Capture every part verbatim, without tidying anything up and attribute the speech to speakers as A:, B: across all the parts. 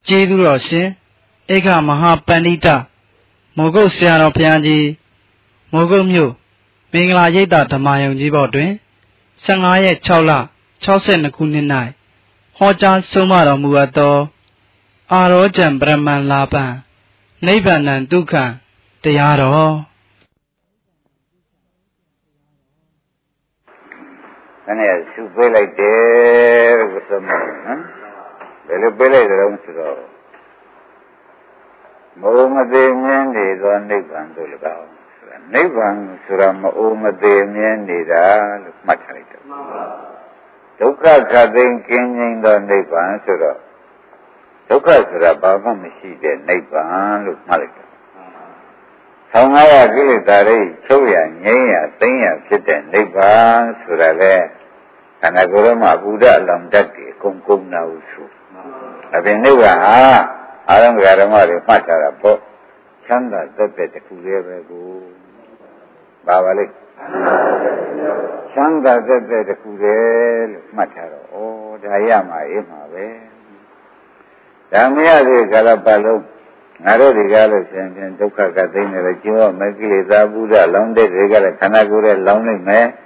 A: ကျေးဇူးတော်ရှင်ဧကမဟာပန္တိတမောဂုတ်ဆရာတော်ဘုရားကြီးမောဂုတ်မြို့မင်္ဂလာရိပ်သာဓမ္မယုံကြီးဘော်တွင်ဆယ့်ငါးရက်ခြောက်လခြောက်ဆယ်နှစ်ခုနှစ်၌ဟောကြားဆုံးမတော်မူအပ်သောအာရောကျံပရမန်လာပံနိဗ္ဗာန်ဒုက္ခတရားတော်
B: အဲ့ဒါရှုပေးလိုက်တယ်လို့ဆိုမှနော်ဘယ်လိုပေးလိုက်ကြလဲဆိုတော့မအိုမသေးမြင်နေသောနိဗ္ဗာန်တို့၎င်းဆိုတာနိဗ္ဗာန်ဆိုတာမအိုမသေးမြင်နေတာလို့မှတ်ထားလိုက်တယ်ဒုက္ခခတ်သိမ်းကင်းငြိမ်းသောနိဗ္ဗာန်ဆိုတော့ဒုက္ခဆိုတာဘာမှမရှိတဲ့နိဗ္ဗာန်လို့မှတ်လိုက်တယ်ဆောင်းငါးရကိလေသာတွေချုပ်ရငြိမ်းရသိမ်းရဖြစ်တဲ့နိဗ္ဗာန်ဆိုတာလေခန္ဓာကိုယ်မှာဘုဒ္ဓအလောင်းတတ်တယ်ကုံကုံနာဟုဆိုအပြင်နိဗ္ဗာန်ဟာအာရမဂရမတွေမှတ်ထားတာပေါ့ချမ်းသာသက်သက်တစ်ခုလေးပဲကိုပါပါလိမ့်ချမ်းသာသက်သက်တစ်ခုလေးလို့မှတ်ထားတော့ဩဒါရမှာအေးမှာပဲဒါမရသေးကာလပတ်လုံးငါတို့တွေကလို့ရှင်ဖြင့်ဒုက္ခကသိနေတယ်ကျိုးမကိလေသာဘုရားလောင်းတဲ့တွေကလည်းခန္ဓာကိုယ်ရဲ့လောင်းနိုင်မယ်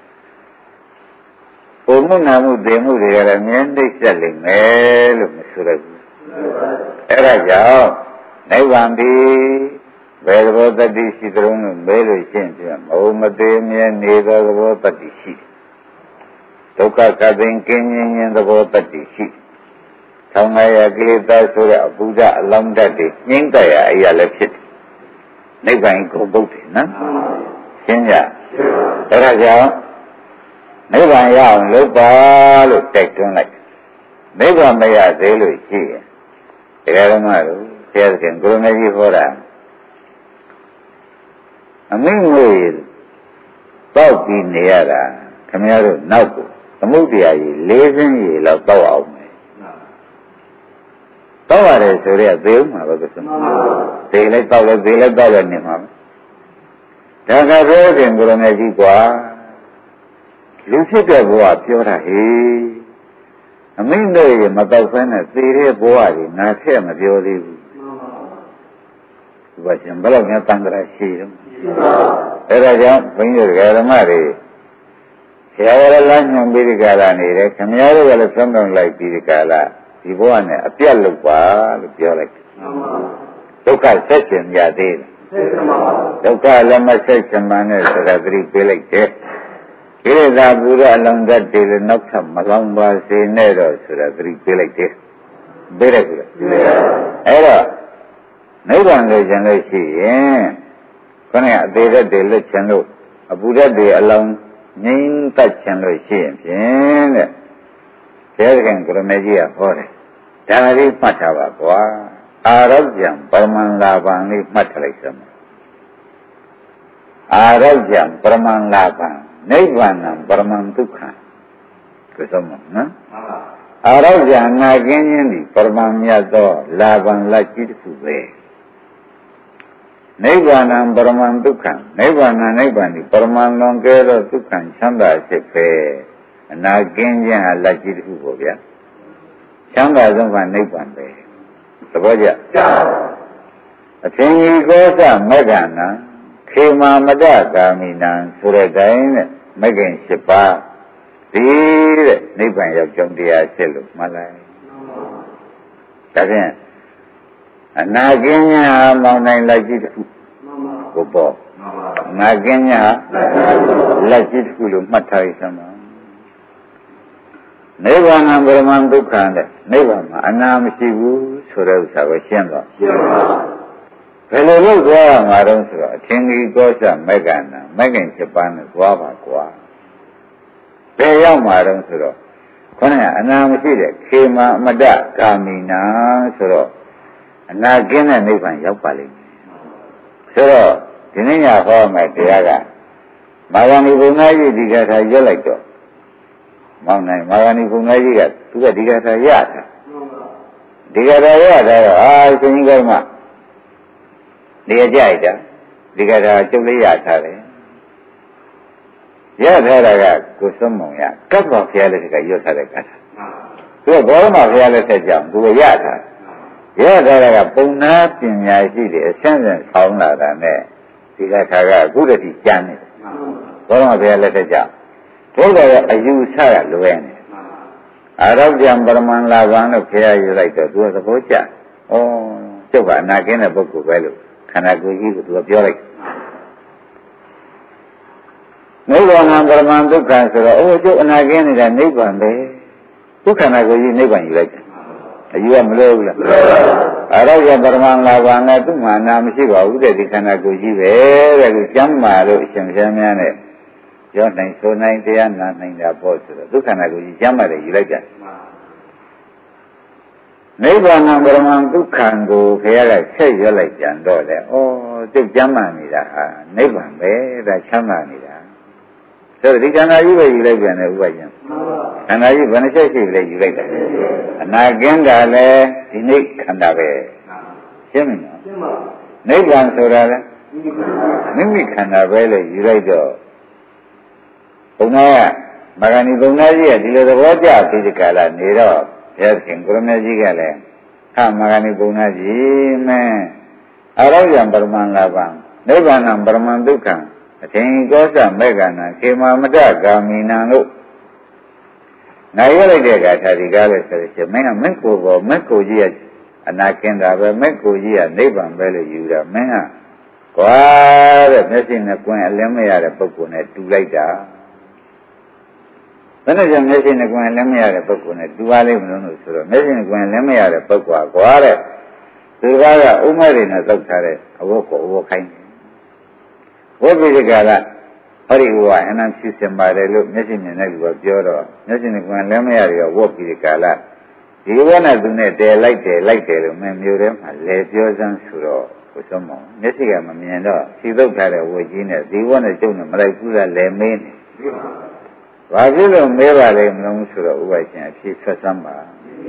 B: ဘုံမှုနာမှုသိမှုတွေကလည်းမြဲနှိမ့်ဆက်လိမ့်မယ်လို့မဆိုရဘူးအဲ့ဒါကြောင့်နိဗ္ဗာန်ဒီဘယ်သဘောတတိရှိသလုံးလို့မဲလို့ရှင်းပြမဟုတ်မသေးမြဲနေသောသဘောတတိရှိဒုက္ခကသိင်ကင်းခြင်းခြင်းသဘောတတိရှိဆောင်းငါရကိလေသာဆိုတဲ့အဘုဒ္ဓအလောင်းတတ်တွေညှိမ့်တရအရာလည်းဖြစ်တယ်နိဗ္ဗာန်ကိုပုတ်တယ်နော်ရှင်းကြအဲ့ဒါကြောင့်နိဗ္ဗာန်ရအောင်လုပ်ပါလို့တိုက်တွန်းလိုက်နိဗ္ဗာန်မရသေးလို့ရှိရင်တရားဓမ္မတို့ဆရာသခင်ကိုရမကြီးဟောတာအမိန့်ငွေတောက်ပြီးနေရတာခင်ဗျားတို့နောက်ကိုသမုဒ္ဒရာကြီးလေးစင်းကြီးလောက်တောက်အောင်မယ်တောက်ရတယ်ဆိုတော့သေဦးမှာပဲဆိုသေလိုက်တောက်လိုက်သေလိုက်တောက်လိုက်နေမှာပဲဒါကဆိုရင်ကိုရမကြီးကွာလူဖြစ်တဲ့ဘဝပြောတာဟေးအမိန့်တို့ရေမတောက်ဖဲနဲ့သေတဲ့ဘဝကြီးငါထည့်မပြောသေးဘူးဒီပါရှင်ဘယ်လောက်များတန်ត្រာရှိတော့အဲ့ဒါကြောင့်ဘုန်းကြီးဓမ္မတွေဆရာတော်လမ်းညွှန်ပြီးဒီကလာနေတယ်ခင်ဗျားတို့ကလည်းဆုံးမလိုက်ပြီးဒီကလာဒီဘဝနဲ့အပြတ်လုပ်ပါလို့ပြောလိုက်ဒုက္ခဆက်ကျင်ကြသေးတယ်ဒုက္ခလည်းမဆက်ချင်မှန်းနဲ့ဆိုတာသတိပေးလိုက်တယ်ကိလေသာဘုရားအလောင်းတတ်တယ်လို့နောက်ထပ်မလောင်ပါစေနဲ့တော့ဆိုတာသတိပေးလိုက်တယ်ပေးတယ်ကွအဲ့တော့နိဗ္ဗာန်ကိုကျင်လို့ရှိရင်ခொနကအသေးသက်တွေလွတ်ချင်လို့အပူဓာတ်တွေအလောင်းငြိမ်းတတ်ချင်လို့ရှိရင်ဖြင့်တဲ့ဘုရားခင်ကိုရမေကြီးကဟောတယ်ဒါလေးမှတ်ထားပါကွာအာရောကျံပရမန်လာပံလေးမှတ်ထားလိုက်စမ်းအာရောကျံပရမန်လာပံနိဗ္ဗာန်ပရမန်ဒုက္ခဆိုဆုံးမှာနော်အာရောကျံနာကင်းခြင်းဒီပရမန်မြတ်သောလာပံလက်ကြီးတစ်ခုပဲနိဗ္ဗာန်ပရမန်ဒုက္ခနိဗ္ဗာန်နိဗ္ဗာန်ဒီပရမန်လွန်ကဲသောဒုက္ခချမ်းသာဖြစ်ပဲအနာကင်းခြင်းဟာလက်ကြီးတစ်ခုပေါ့ဗျာချမ်းသာဆုံးကနိဗ္ဗာန်ပဲသဘောကျအသင်္ကြီးကောသမဂ္ဂနာခေမာမတကာမိနံဆိုတဲ့တိုင်းနဲ့မဂ္ဂင်၈ပါးဒီတဲ့နိဗ္ဗာန်ရောက်ကြောင်းတရားဖြစ်လို့မှတ်လိုက်ဒါဖြင့်အနာကင်းညာမောင်းနိုင်လက်ကြီးတစ်ခုကိုပေါ့နာကင်းညာလက်ကြီးတစ်ခုလို့မှတ်ထားရစမ်းပါနိဗ္ဗာန်ပရမန်ဒုက္ခတဲ့နိဗ္ဗာန်မှာအနာမရှိဘူးဆိုတဲ့ဥစ္စာကိုရှင်းတော့ရှင်းပါဘယ်လိုလုပ်သွားရမှာတော့ဆိုတော့အထင်ကြီးကောသမဂ္ဂနာမဂ္ဂင်ချက်ပန်းနဲ့သွားပါကွာဘယ်ရောက်မှာတော့ဆိုတော့ခေါင်းကအနာမရှိတဲ့ခေမအမတကာမိနာဆိုတော့အနာကင်းတဲ့နိဗ္ဗာန်ရောက်ပါလိမ့်မယ်ဆိုတော့ဒီနေ့ညဟောမယ်တရားကမာဂဏီဘုံသားကြီးဒီကထာရွတ်လိုက်တော့မောင်းနိုင်မာဂဏီဘုံသားကြီးကသူကဒီကထာရတာဒီကထာရတာတော့အာရှင်ကြီးကမှနေကြိုက်တာဒီကထာကျုပ်လေးရထားတယ်ရထားတာကကိုစွန်းမောင်ရကပ်တော်ဖျားလက်ထက်ကရွတ်ထားတဲ့ကထာသူကဘောရမဖျားလက်ထက်ကြောင့်သူကရထားရထားတာကပုံနာပညာရှိတွေအဆင့်ဆင့်ဆောင်းလာတာနဲ့ဒီကခါကအခုတည်းကျမ်းနေတယ်ဘောတော်ဘုရားလက်ထက်ကျဘုရားရဲ့အယူဆကလွဲနေအာရောပြံပရမန်လာဘံလို့ဘုရားယူလိုက်တော့သူကသဘောကျဩကျုပ်ကအနာကင်းတဲ့ပုဂ္ဂိုလ်ပဲလို့ခန္ဓာကိုယ်ကြီးကိုသူကပြောလိုက်နိဗ္ဗာန်ပရမန်ဒုက္ခဆိုတော့အိုးကျုပ်အနာကင်းနေတာနိဗ္ဗာန်ပဲဒုက္ခနာကိုယ်ကြီးနိဗ္ဗာန်ယူလိုက်တယ်အယူကမလို့ဘူးလားအာရောပြံပရမန်လာဘံနဲ့သူ့မှာနာမရှိပါဘူးတဲ့ဒီခန္ဓာကိုယ်ကြီးပဲတဲ့သူကျမ်းမာလို့အရှင်ဘုရားများနဲ့ပြောနိုင်ဆိုနိုင်တရားနာနိုင်တာပေါ့ဆိုတော့ဒုက္ခနာကိုယ်ကြီးကျမ်းမာတယ်ယူလိုက်ကြနိဗ္ဗာန်ပရမန်ဒုက္ခံကိုဘုရားကဆက်ရွက်လိုက်ကြတော့တယ်ဩကျုပ်ကျမ်းမာနေတာဟာနိဗ္ဗာန်ပဲဒါချမ်းသာနေတာဆိုတော့ဒီခန္ဓာကြီးပဲယူလိုက်ပြန်တယ်ဥပယံခန္ဓာကြီးဘယ်နှချက်ရှိလဲယူလိုက်တယ်အနာကင်းတာလည်းဒီနေ့ခန္ဓာပဲရှင်းမလားရှင်းပါနိဗ္ဗာန်ဆိုတာလည်းမိမိခန္ဓာပဲလို့ယူလိုက်တော့ဘုံနာကမဂ္ဂဏီဘုံနာကြီးကဒီလိုသဘောကျပြီးဒီကလာနေတော့ဘုရားရှင်ကိုရမကြီးကလည်းဟာမဂ္ဂဏီဘုံနာကြီးမင်းအရောဂံပရမန်လာဘံနိဗ္ဗာန်ပရမန်ဒုက္ခံအထင်ကောသမေကနာခေမမတဂာမိနံလို့နိုင်ရလိုက်တဲ့အခါသာဒီကားလဲဆိုရင်မင်းကမက်ကိုပေါ်မက်ကိုကြီးရဲ့အနာကင်းတာပဲမက်ကိုကြီးကနိဗ္ဗာန်ပဲလို့ယူတာမင်းကကွာတဲ့မျက်စိနဲ့ကွင်းအလင်းမရတဲ့ပုဂ္ဂိုလ်နဲ့တူလိုက်တာဘယ်နဲ့ကြောင့်မျက်စိနဲ့ကွင်းအလင်းမရတဲ့ပုဂ္ဂိုလ်နဲ့တူပါလိမ့်မလို့လို့ဆိုတော့မျက်စိနဲ့ကွင်းအလင်းမရတဲ့ပုဂ္ဂိုလ်ကကွာတဲ့သူကကဥမဲ့တွေနဲ့သုတ်ထားတဲ့အဝတ်ကိုအဝတ်ခိုင်းဝိပိဒကကဟောဒီဟိုကအနံဖြူစင်ပါတယ်လို့မျက်စိမြင်တဲ့လူကပြောတော့မျက်စိနဲ့ကွင်းလည်းမရရောဝတ်ပြီးဒီကလာဒီဘဝနဲ့သူနဲ့တဲလိုက်တယ်လိုက်တယ်လို့မင်းမျိုးထဲမှာလဲပြောစမ်းဆိုတော့ကိုစုံမောင်မျက်စိကမမြင်တော့စီသုတ်ထားတဲ့ဝတ်ကြီးနဲ့ဒီဘဝနဲ့ကျုံနဲ့မလိုက်ဘူးလားလဲမင်းနေဘာဖြစ်လို့မဲပါလဲမလို့ဆိုတော့ဥပရှင်အဖြစ်ဆက်စမ်းပါ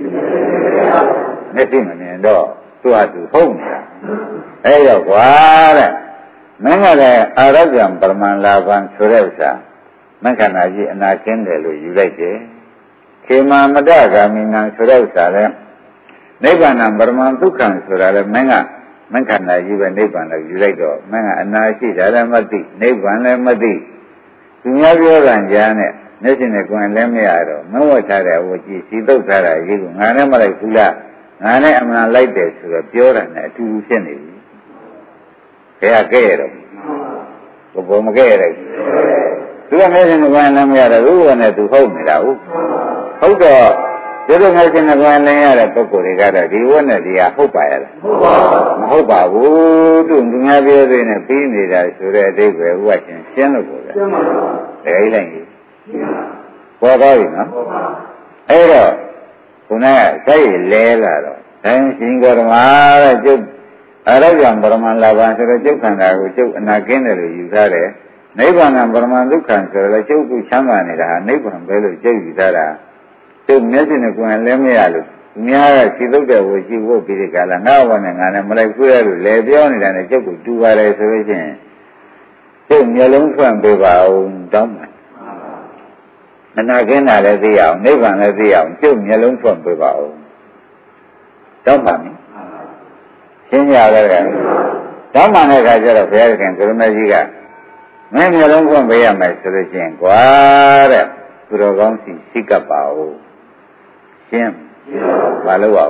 B: မျက်စိမမြင်တော့သူ့ဟာသူဟုတ်နေတာအဲ့တော့ကွာတဲ့မင်းကလည်းအာရဂံပရမန်လာဘံဆိုတဲ့ဥစ္စာမက္ခဏာကြီးအနာကင်းတယ်လို့ယူလိုက်တယ်ခေမမတဂာမိနံဆိုတဲ့ဥစ္စာလည်းနိဗ္ဗာန်ပရမန်ဒုက္ခံဆိုတာလည်းမင်းကမက္ခဏာကြီးပဲနိဗ္ဗာန်လို့ယူလိုက်တော့မင်းကအနာရှိတာလည်းမသိနိဗ္ဗာန်လည်းမသိသူများပြောတာကြားနဲ့မျက်စိနဲ့ကိုယ်လည်းမရတော့မဝတ်ထားတဲ့ဝကြီးစီတုတ်ထားတာကြီးကငါနဲ့မလိုက်ဘူးလားငါနဲ့အမှန်လိုက်တယ်ဆိုတော့ပြောတာနဲ့အတူတူဖြစ်နေပြီဘယ်ကဲရတော့ဘုဘောမကဲရဘူးသူကမျက်စိနဲ့ကိုယ်လည်းမရတော့ဘူးကနဲ့သူဟုတ်နေတာဟုတ်ဟုတ်တော့ဒီလိုမျက်စိနဲ့ကိုယ်လည်းရတဲ့ပုဂ္ဂိုလ်တွေကတော့ဒီဝတ်နဲ့ဒီဟာဟုတ်ပါရဲ့လားမဟုတ်ပါဘူးသူသူများပြောသေးနဲ့ပြီးနေတာဆိုတဲ့အဓိပ္ပာယ်ဥပရှင်ရှင်းလို့ပြောတယ်ရှင်းပါပါတကယ်လိုက်ကြီးပေါ်သွားပြီနော်အဲ့တော့ခုနကစိုက်လဲလာတော့တိုင်းရှင်ကောဓမာတဲ့ကျုပ်အရဟံပရမန်လာဘံဆိုတော့ကျုပ်ခန္ဓာကိုကျုပ်အနာကင်းတယ်လို့ယူထားတယ်နိဗ္ဗာန်ပရမန်ဒုက္ခံဆိုတော့ကျုပ်ကိုချမ်းသာနေတာဟာနိဗ္ဗာန်ပဲလို့ကျုပ်ယူထားတာကျုပ်မျက်စိနဲ့ကိုယ်လည်းမရလို့သူများကခြေသုတ်တဲ့ဝေရှိဖို့ပြီးဒီကလာငါ့ဘောနဲ့ငါနဲ့မလိုက်ခွေးရလို့လဲပြောနေတာနဲ့ကျုပ်ကိုတူပါတယ်ဆိုလို့ချင်းကျုပ်မျက်လုံးဖွင့်ပေးပါဦးတောင်းပါအနာကင်းတာလည်းသိအောင်နိဗ္ဗာန်လည်းသိအောင်ကျုပ်မျက်လုံးဖွင့်ပေးပါဦးတောင်းပါမယ်ရှင်းကြတယ်ကတောင်းပါတဲ့အခါကျတော့ဘုရားခင်ကိုရမကြီးကမင်းမျက်လုံးဖွင့်ပေးရမယ်ဆိုလို့ရှိရင်ကွာတဲ့သူတော်ကောင်းစီစိတ်ကပ်ပါဦးရှင်းဘာလို့အောင်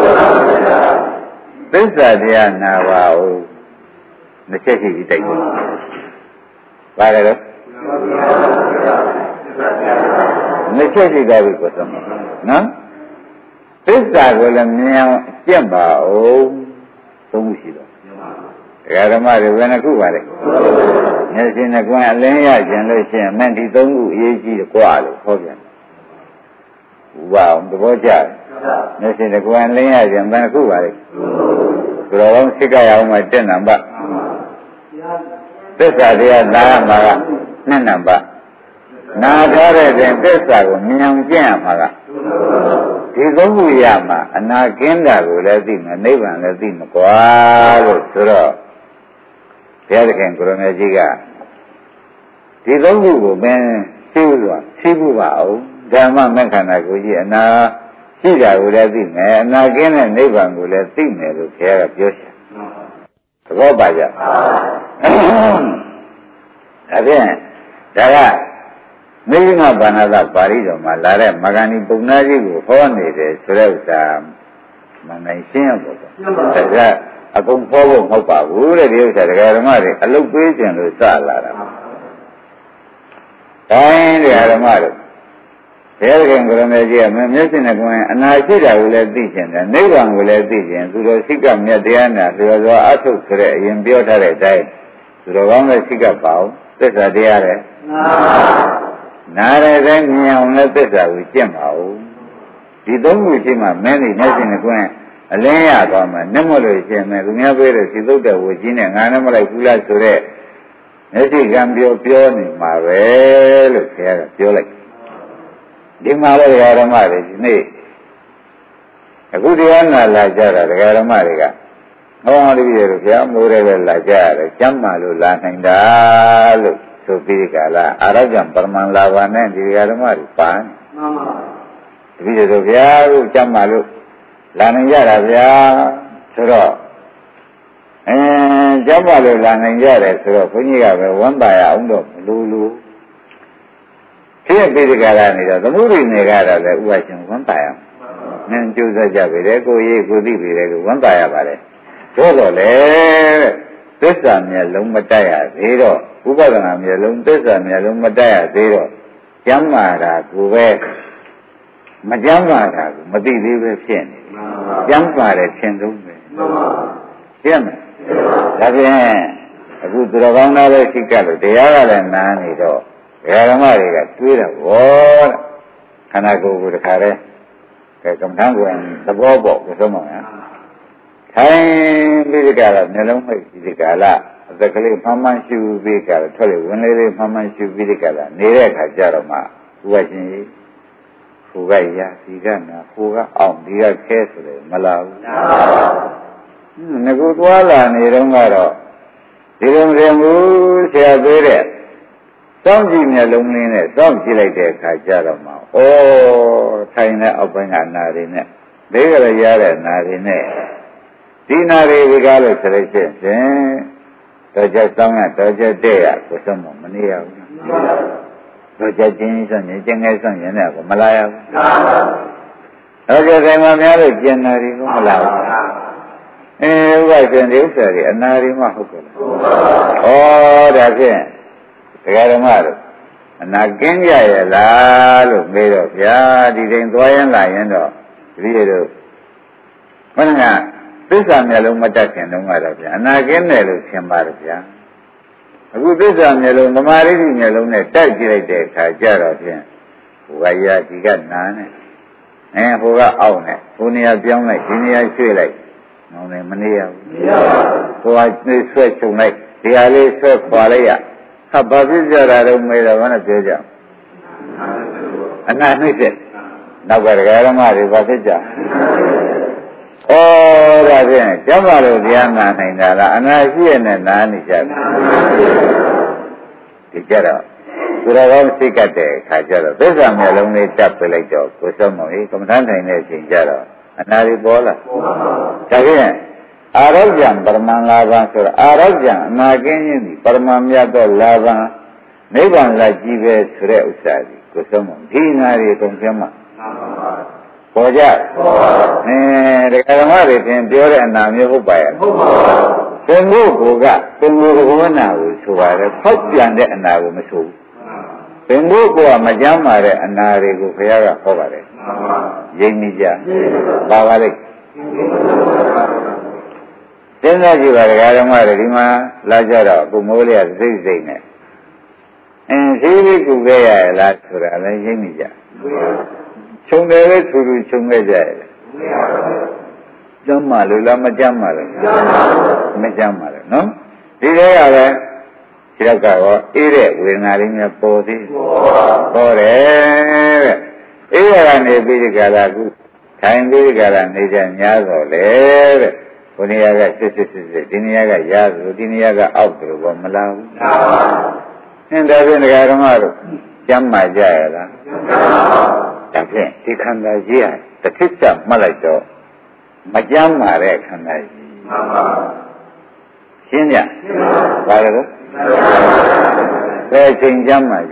B: သစ္စာတရားနာပါဦးနှစ်ချက်ရှိပြီးတိုက်တယ်ဘာလဲတော့နှစ်ချက်ရှိသွားပြီကိုသမနော်သစ္စာကိုလည်းမြင်အောင်ကျင့်ပါဦးသုံးခုရှိတော့ဒကာဓမ္မတွေဘယ်နှခုပါလဲမျက်စိနဲ့ကွန်းအလင်းရကျင်လို့ရှိရင်မင်းဒီသုံးခုအရေးကြီးတယ်ကွာလို့ဟောပြန်ဥပအောင်သဘောကျမျက်စိနဲ့ကွန်းအလင်းရကျင်ဘယ်နှခုပါလဲဘယ်တော့စိတ်ကရအောင်မှတက်နံပါတ်သစ္စာတရားနာမှာကနှစ်နံပါတ်နာထားတဲ့တွင်သစ္စာကိုမြင်အောင်ကျင့်ရမှာကဒီသုံးခုရမှာအနာကင်းတာကိုလည်းသိမယ်နိဗ္ဗာန်လည်းသိမှာကွာလို့ဆိုတော့ဘုရားသခင်ကိုရမေကြီးကဒီသုံးခုကိုမင်းသိလို့သိဖို့ပါအောင်ဓမ္မမက္ခဏာကိုကြီးအနာကရှိတာကိုလည်းသိမယ်အနာကင်းတဲ့နိဗ္ဗာန်ကိုလည်းသိမယ်လို့ဘုရားကပြောချင်သဘောပါကြဒါဖြင့်ဒါကမိဂမဘာနာသပါဠိတော်မှာလာတဲ့မဂ္ဂဏီပုံနာကြီးကိုဟောနေတယ်ဆိုတဲ့ဥစ္စာမနိုင်ရှင်းရပါဘူးဒါကအကုန်ဟောဖို့မဟုတ်ပါဘူးတဲ့ဒီဥစ္စာတရားဓမ္မတွေအလုတ်ပေးခြင်းလို့စလာတာတိုင်းတရားဓမ္မတို့ဘုရားခင်ကိုရမေကြီးကမမျက်စိနဲ့ကိုယ်အနာရှိတာကိုလည်းသိကျင်တယ်နိဗ္ဗာန်ကိုလည်းသိကျင်သူတော်စိတ်ကမြတ်တရားနာသူတော်သောအထုဆိုတဲ့အရင်ပြောထားတဲ့အတိုင်းသူတော်ကောင်းတဲ့စိတ်ကပါအောင်သစ္စာတရားတဲ့နားတဲ့တိုင်းမြင်အောင်လည်းသစ္စာကိုကျင့်ပါဦးဒီသုံးခုရှိမှမင်းဒီမျက်စိနဲ့ကိုယ်အလင်းရသွားမှနှမလို့ရှင်းမယ်သူများပြောတဲ့စီသုတ်တဲ့ဝကြီးနဲ့ငါနဲ့မလိုက်ဘူးလားဆိုတဲ့မျက်စိကံပြောပြောနေမှာပဲလို့ဆရာကပြောလိုက်ဒီမှာလည်းဓမ္မတွေဒီနေ့အခုတရားနာလာကြတာဓမ္မတွေကဟောတပည့်တို့ဗျာမိုးရဲပဲလာကြရတယ်ကျမ်းမာလို့လာနိုင်တာလို့ဆိုပြီးကြလားအာရဇံပရမန်လာဘာနဲ့ဒီဓမ္မတွေပါမှန်ပါတပည့်တို့ဗျာအခုကျမ်းမာလို့လာနိုင်ကြတာဗျာဆိုတော့အဲကျမ်းမာလို့လာနိုင်ကြတယ်ဆိုတော့ဘုန်းကြီးကပဲဝမ်းပါရအောင်တော့မလိုလို့ဖြစ်ပြီးဒီကလာနေတော့သမှုရိနေကြတော့လေဥပရှင်ဝမ်းပါရနင်းကျိုးစားကြပြီလေကိုရေးကိုသိပြီလေကိုဝမ်းပါရပါလေတို့တော့လေသစ္စာမျက်လုံးမတက်ရသေးတော့ဥပဒနာမျက်လုံးသစ္စာမျက်လုံးမတက်ရသေးတော့ကျမ်းမာတာကိုပဲမကျမ်းမာတာကိုမသိသေးပဲဖြစ်နေကျမ်းပါတဲ့သင်သုံးပဲသိရမယ်ဒါဖြင့်အခုသူတော်ကောင်းသားလေးရှိကလို့တရားကလည်းနားနေတော့ဓမ္မတွေကတွေးတာဘောတဲ့ခန္ဓာကိုယ်ကိုတခါတည်းကဲကမ္မထံကိုသဘောပေါက်ဆိုမှန်းထိုင်ပြီးဒီကလာမျိုးလုံးမိတ်ဒီကလာအသက်ကလေးမှန်မှန်ရှူပြီးကလာထွက်လေဝင်လေးလေးမှန်မှန်ရှူပြီးဒီကလာနေတဲ့အခါကျတော့မှဘုရားရှင်ကြီးဟိုကရဒီကနာဟိုကအောင်ဒီကခဲဆိုတယ်မလာဘူးငါကသွားလာနေတော့ကတော့ဒီလိုမရင်ဘူးဆရာသေးတဲ့စောင့်ကြည့်မျက်လုံးလေးနဲ့စောင့်ကြည့်လိုက်တဲ့အခါကျတော့မှဩထိုင်တဲ့အောက်ပိုင်းကနာရီနဲ့ဘေးကလေးရတဲ့နာရီနဲ့ဒီနာရီဒီကားလို့ဆိုလို့ရှိရင်တော့ကျစောင်းရတော့ကျတဲ့ရကိုစမမနေရဘူးတော့ကျချင်းဆိုရင်ကျင်းငယ်ဆိုရင်လည်းမလာရဘူးတော့ကျဆိုင်မှာများလို့ကျင်နာရီကမလာဘူးအဲဥပ္ပရှင်ဒီဥစ္စာတွေအနာရီမှဟုတ်ကဲ့လားဩဒါဖြင့်တရားဓမ္မတို့အနာကင်းကြရဲ့လားလို့မေးတော့ဗျာဒီတိုင်းသွားရင်လာရင်တော့ဒီလိုတို့ဘုရားသစ္စာမျက်လုံးမတက်ခင်တုန်းကတော့ဗျာအနာကင်းတယ်လို့ထင်ပါတယ်ဗျာအခုသစ္စာမျက်လုံးသမာဓိမျက်လုံးနဲ့တိုက်ကြည့်လိုက်တဲ့အခါကျတော့ဖြင့်ဟိုကရဒီကနာနဲ့အဲဟိုကအောက်နဲ့ဟိုနေရာပြောင်းလိုက်ဒီနေရာရွှေ့လိုက်နောင်နေမနေရဘူးမရပါဘူးဟိုကဆွဲချုံလိုက်ဒီဟာလေးဆွဲခွာလိုက်ရဟာဘာဖြစ်ကြတာတော့မေးတော့ဘာနဲ့ပြောကြအနာနှိမ့်တဲ့နောက်ကတရားဓမ္မတွေဘာဖြစ်ကြဩဒါဖြင့်ကျမ်းပါလို့တရားနာနိုင်တာလားအနာရှိရနဲ့နာနေကြတယ်ဒီကြတော့သူတော်ကောင်းစိတ်ကတဲ့ခါကျတော့သစ္စာမျက်လုံးလေးတပ်ပြလိုက်တော့ကိုစုံမောင်ကြီးကမ္မထမ်းထိုင်တဲ့အချိန်ကျတော့အနာတွေပေါ်လာဒါဖြင့်အာရောဂံပရမန်လာဘဆိုတော့အာရောဂံအနာကင်းခြင်းဒီပရမန်မြတ်တော့လာဘနိဗ္ဗာန်လာကြည့်ပဲဆိုတဲ့ဥစ္စာဒီကိုစုံမောင်ဒီနာတွေကုန်ပြမပေါ်ကြအဲတရားဓမ္မတွေသင်ပြောတဲ့အနာမျိုးဟုတ်ပါရဲ့ဟုတ်ပါဘူးသင်တို့ကသင်တို့ဘဝနာကိုဆိုပါတယ်ဖောက်ပြန်တဲ့အနာကိုမဆိုဘူးသင်တို့ကမကြမ်းပါတဲ့အနာတွေကိုဘုရားကဟောပါတယ်ရိပ်မိကြပါပါလိမ့်စဉ်းစားကြည့်ပါတရားဓမ္မတွေဒီမှာလာကြတော့ကိုမိုးလေးကစိတ်စိတ်နဲ့အင်းဈေးလေးကူခဲ့ရလားဆိုတာလည်းရိပ်မိကြခြုံတယ်လေသူသူခြုံခဲ့ကြရတယ်ကျမ်းမာလို့လားမကျမ်းမာလို့မကျမ်းမာလို့နော်ဒီထဲကလည်းဒီတော့ကတော့အေးတဲ့ဝေဒနာလေးများပေါ်သေးပေါ်တယ်တဲ့အေးရကနေပြီးဒီကလာခုထိုင်ပြီးဒီကလာနေကြများတော့လေတဲ့ဘုနေရာကစစ်စစ်စစ်စစ်ဒီနေရာကရသလိုဒီနေရာကအောက်သလိုဘောမလာဘူးအင်းဒါဖြင့်ဒကာဓမ္မတို့ကျမ်းမာကြရလားဒါဖြင့်ဒီခန္ဓာကြီးရတစ်ခစ်ချက်မှတ်လိုက်တော့မကြမ်းပါတဲ့ခန္ဓာကြီးမှန်ပါရှင်းကြဘာလဲလို့ဘယ်ချိန်ကြမ်းမှာကြ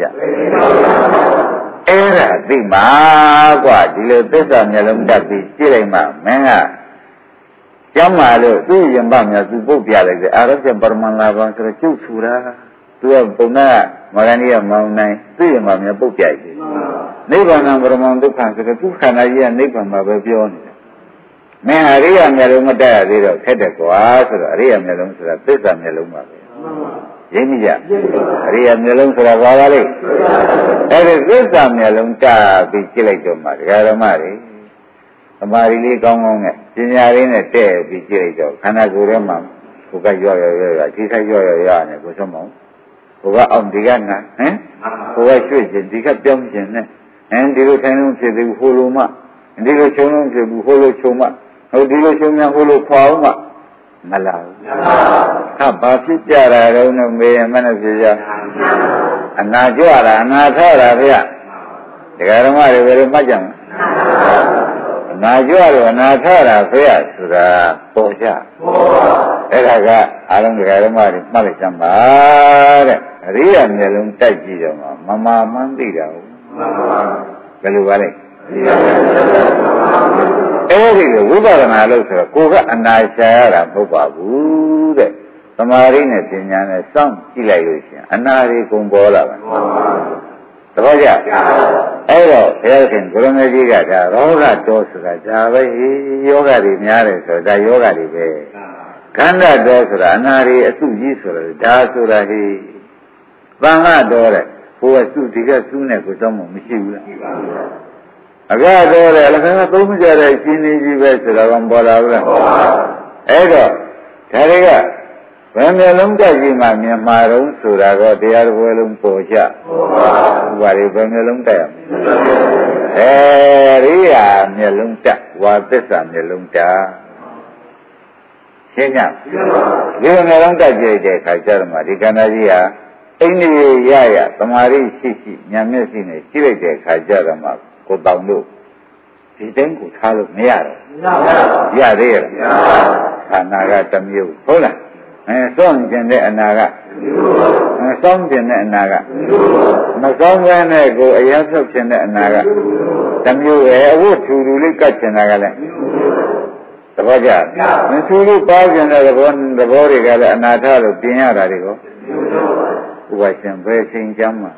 B: အဲ့ဒါသိမှာกว่าဒီလိုသစ္စာမျက်လုံးတက်ပြီးကြည့်လိုက်မှမင်းကကျမ်းမာလို့သူ့ရင်ပများသူပုတ်ပြလိုက်တယ်အာရဇ္ဇပရမန်လာဘံဆိုတော့ကျုပ်ဆူတာသူကပုံနာမဂန္ဒီကမောင်းနိုင်သူ့ရင်ပများပုတ်ပြလိုက်တယ်နိဗ္ဗာန်ပရမန်ဒုက္ခဆိုတော့သူခန္ဓာကြီးကနိဗ္ဗာန်မှာပဲပြောနေတယ်မင်းအရိယာမျက်လုံးမတက်ရသေးတော့ခက်တယ်ကွာဆိုတော့အရိယာမျက်လုံးဆိုတာသစ္စာမျက်လုံးပါပဲရင်းမိကြအရိယာမျက်လုံးဆိုတာဘာပါလဲအဲ့ဒီသစ္စာမျက်လုံးတာပြီးကြည့်လိုက်တော့မှဒကာဓမ္မတွေသမာဓိလေးကောင်းကောင်းနဲ့ပညာလေးနဲ့တဲ့ပြီးကြည့်လိုက်တော့ခန္ဓာကိုယ်ထဲမှာကိုယ်ကရော့ရော့ရော့ရော့ထိခိုက်ရော့ရော့ရနေကိုဆုံးမအောင်ကိုကအောင်ဒီကနာဟမ်ကိုကရွှေ့ခြင်းဒီကပြောင်းခြင်းနဲ့ဟမ်ဒီလိုထိုင်လို့ဖြစ်သေးဘူးဟိုလိုမှဒီလိုချုံလို့ဖြစ်ဘူးဟိုလိုချုံမှဟိုဒီလိုချုံများဟိုလိုခွာအောင်မှမလာဘူးဟာဘာဖြစ်ကြတာတော့နဲ့မေးရင်မနဲ့ဖြစ်ကြအနာကြွတာအနာထောက်တာဗျဒကာဓမ္မတွေဘယ်လိုမှတ်ကြမလဲအနာကြွတော့အနာထောက်တာဗျဆိုတာပေါ်ကြအဲ့ဒါကအားလုံးဒကာဓမ္မတွေမှတ်လိုက်ကြပါတဲ့အရိယာမျက်လုံးတိုက်ကြည့်တော့မှမမမှန်းသိတာဟုတ်ဘယ်လိုပါလဲအဲ့ဒီဝိပဿနာလို့ဆိုတော့ကိုကအနာရှာရတာမဟုတ်ပါဘူးတဲ့သမာဓိနဲ့ပညာနဲ့စောင့်ကြည့်လိုက်လို့ရှိရင်အနာတွေကုန်ပေါ်လာပါသဘောကျအဲ့တော့ဘုရားရှင်ကိုရမေကြီးကဒါရောဂတောဆိုတာဒါပဲယောဂတွေများတယ်ဆိုတော့ဒါယောဂတွေပဲခန္ဓာတောဆိုတာအနာတွေအစုကြီးဆိုတော့ဒါဆိုတာဟိသံဃာတော်တဲ့ဟိုကစုဒီကစုနဲ့ကိုစောင့်မှမရှိဘူးလားအကတော့လေအလကားသုံးမကြတဲ့ရှင်နေကြီးပဲဆိုတော့ပေါ်လာဘူးလားအဲ့တော့ဒါတွေကဘယ်မျိုးလုံးတက်ကြီးမှမြန်မာတုံးဆိုတာကတရားတစ်ပွဲလုံးပေါ်ကြဟုတ်ပါဘူးဘယ်မျိုးလုံးတက်ရမလဲအဲရိယာမျိုးလုံးတက်ဝါသစ္စာမျိုးလုံးတက်ရှင်းကြဒီမျိုးလုံးတက်ကြတဲ့ခါကျတော့မှဒီကန္နာကြီးဟာအိန္ဒိယရရသမာဓိရှိရှိဉာဏ်မျက်စိနဲ့ရှိလိုက်တဲ့ခါကျတော့မှကိုတောင်လို့ဒီတိုင်းကိုထားလို့မရတော့ရသေးရဲ့ခန္ဓာကတစ်မျိုးဟုတ်လားအဲစောင့်ကျင်တဲ့အနာကအဲစောင့်ကျင်တဲ့အနာကမစောင့်ရတဲ့ကိုအရာဖြုတ်ကျင်တဲ့အနာကတစ်မျိုးပဲအဝတ်ထူထူလေးကတ်ကျင်တာကလည်းသဘောကျမထူထူပါကျင်တဲ့သဘောသဘောတွေကလည်းအနာထလို့ပြင်ရတာတွေကိုဥပရှင်ပဲချိန်ကြမ်းမှာ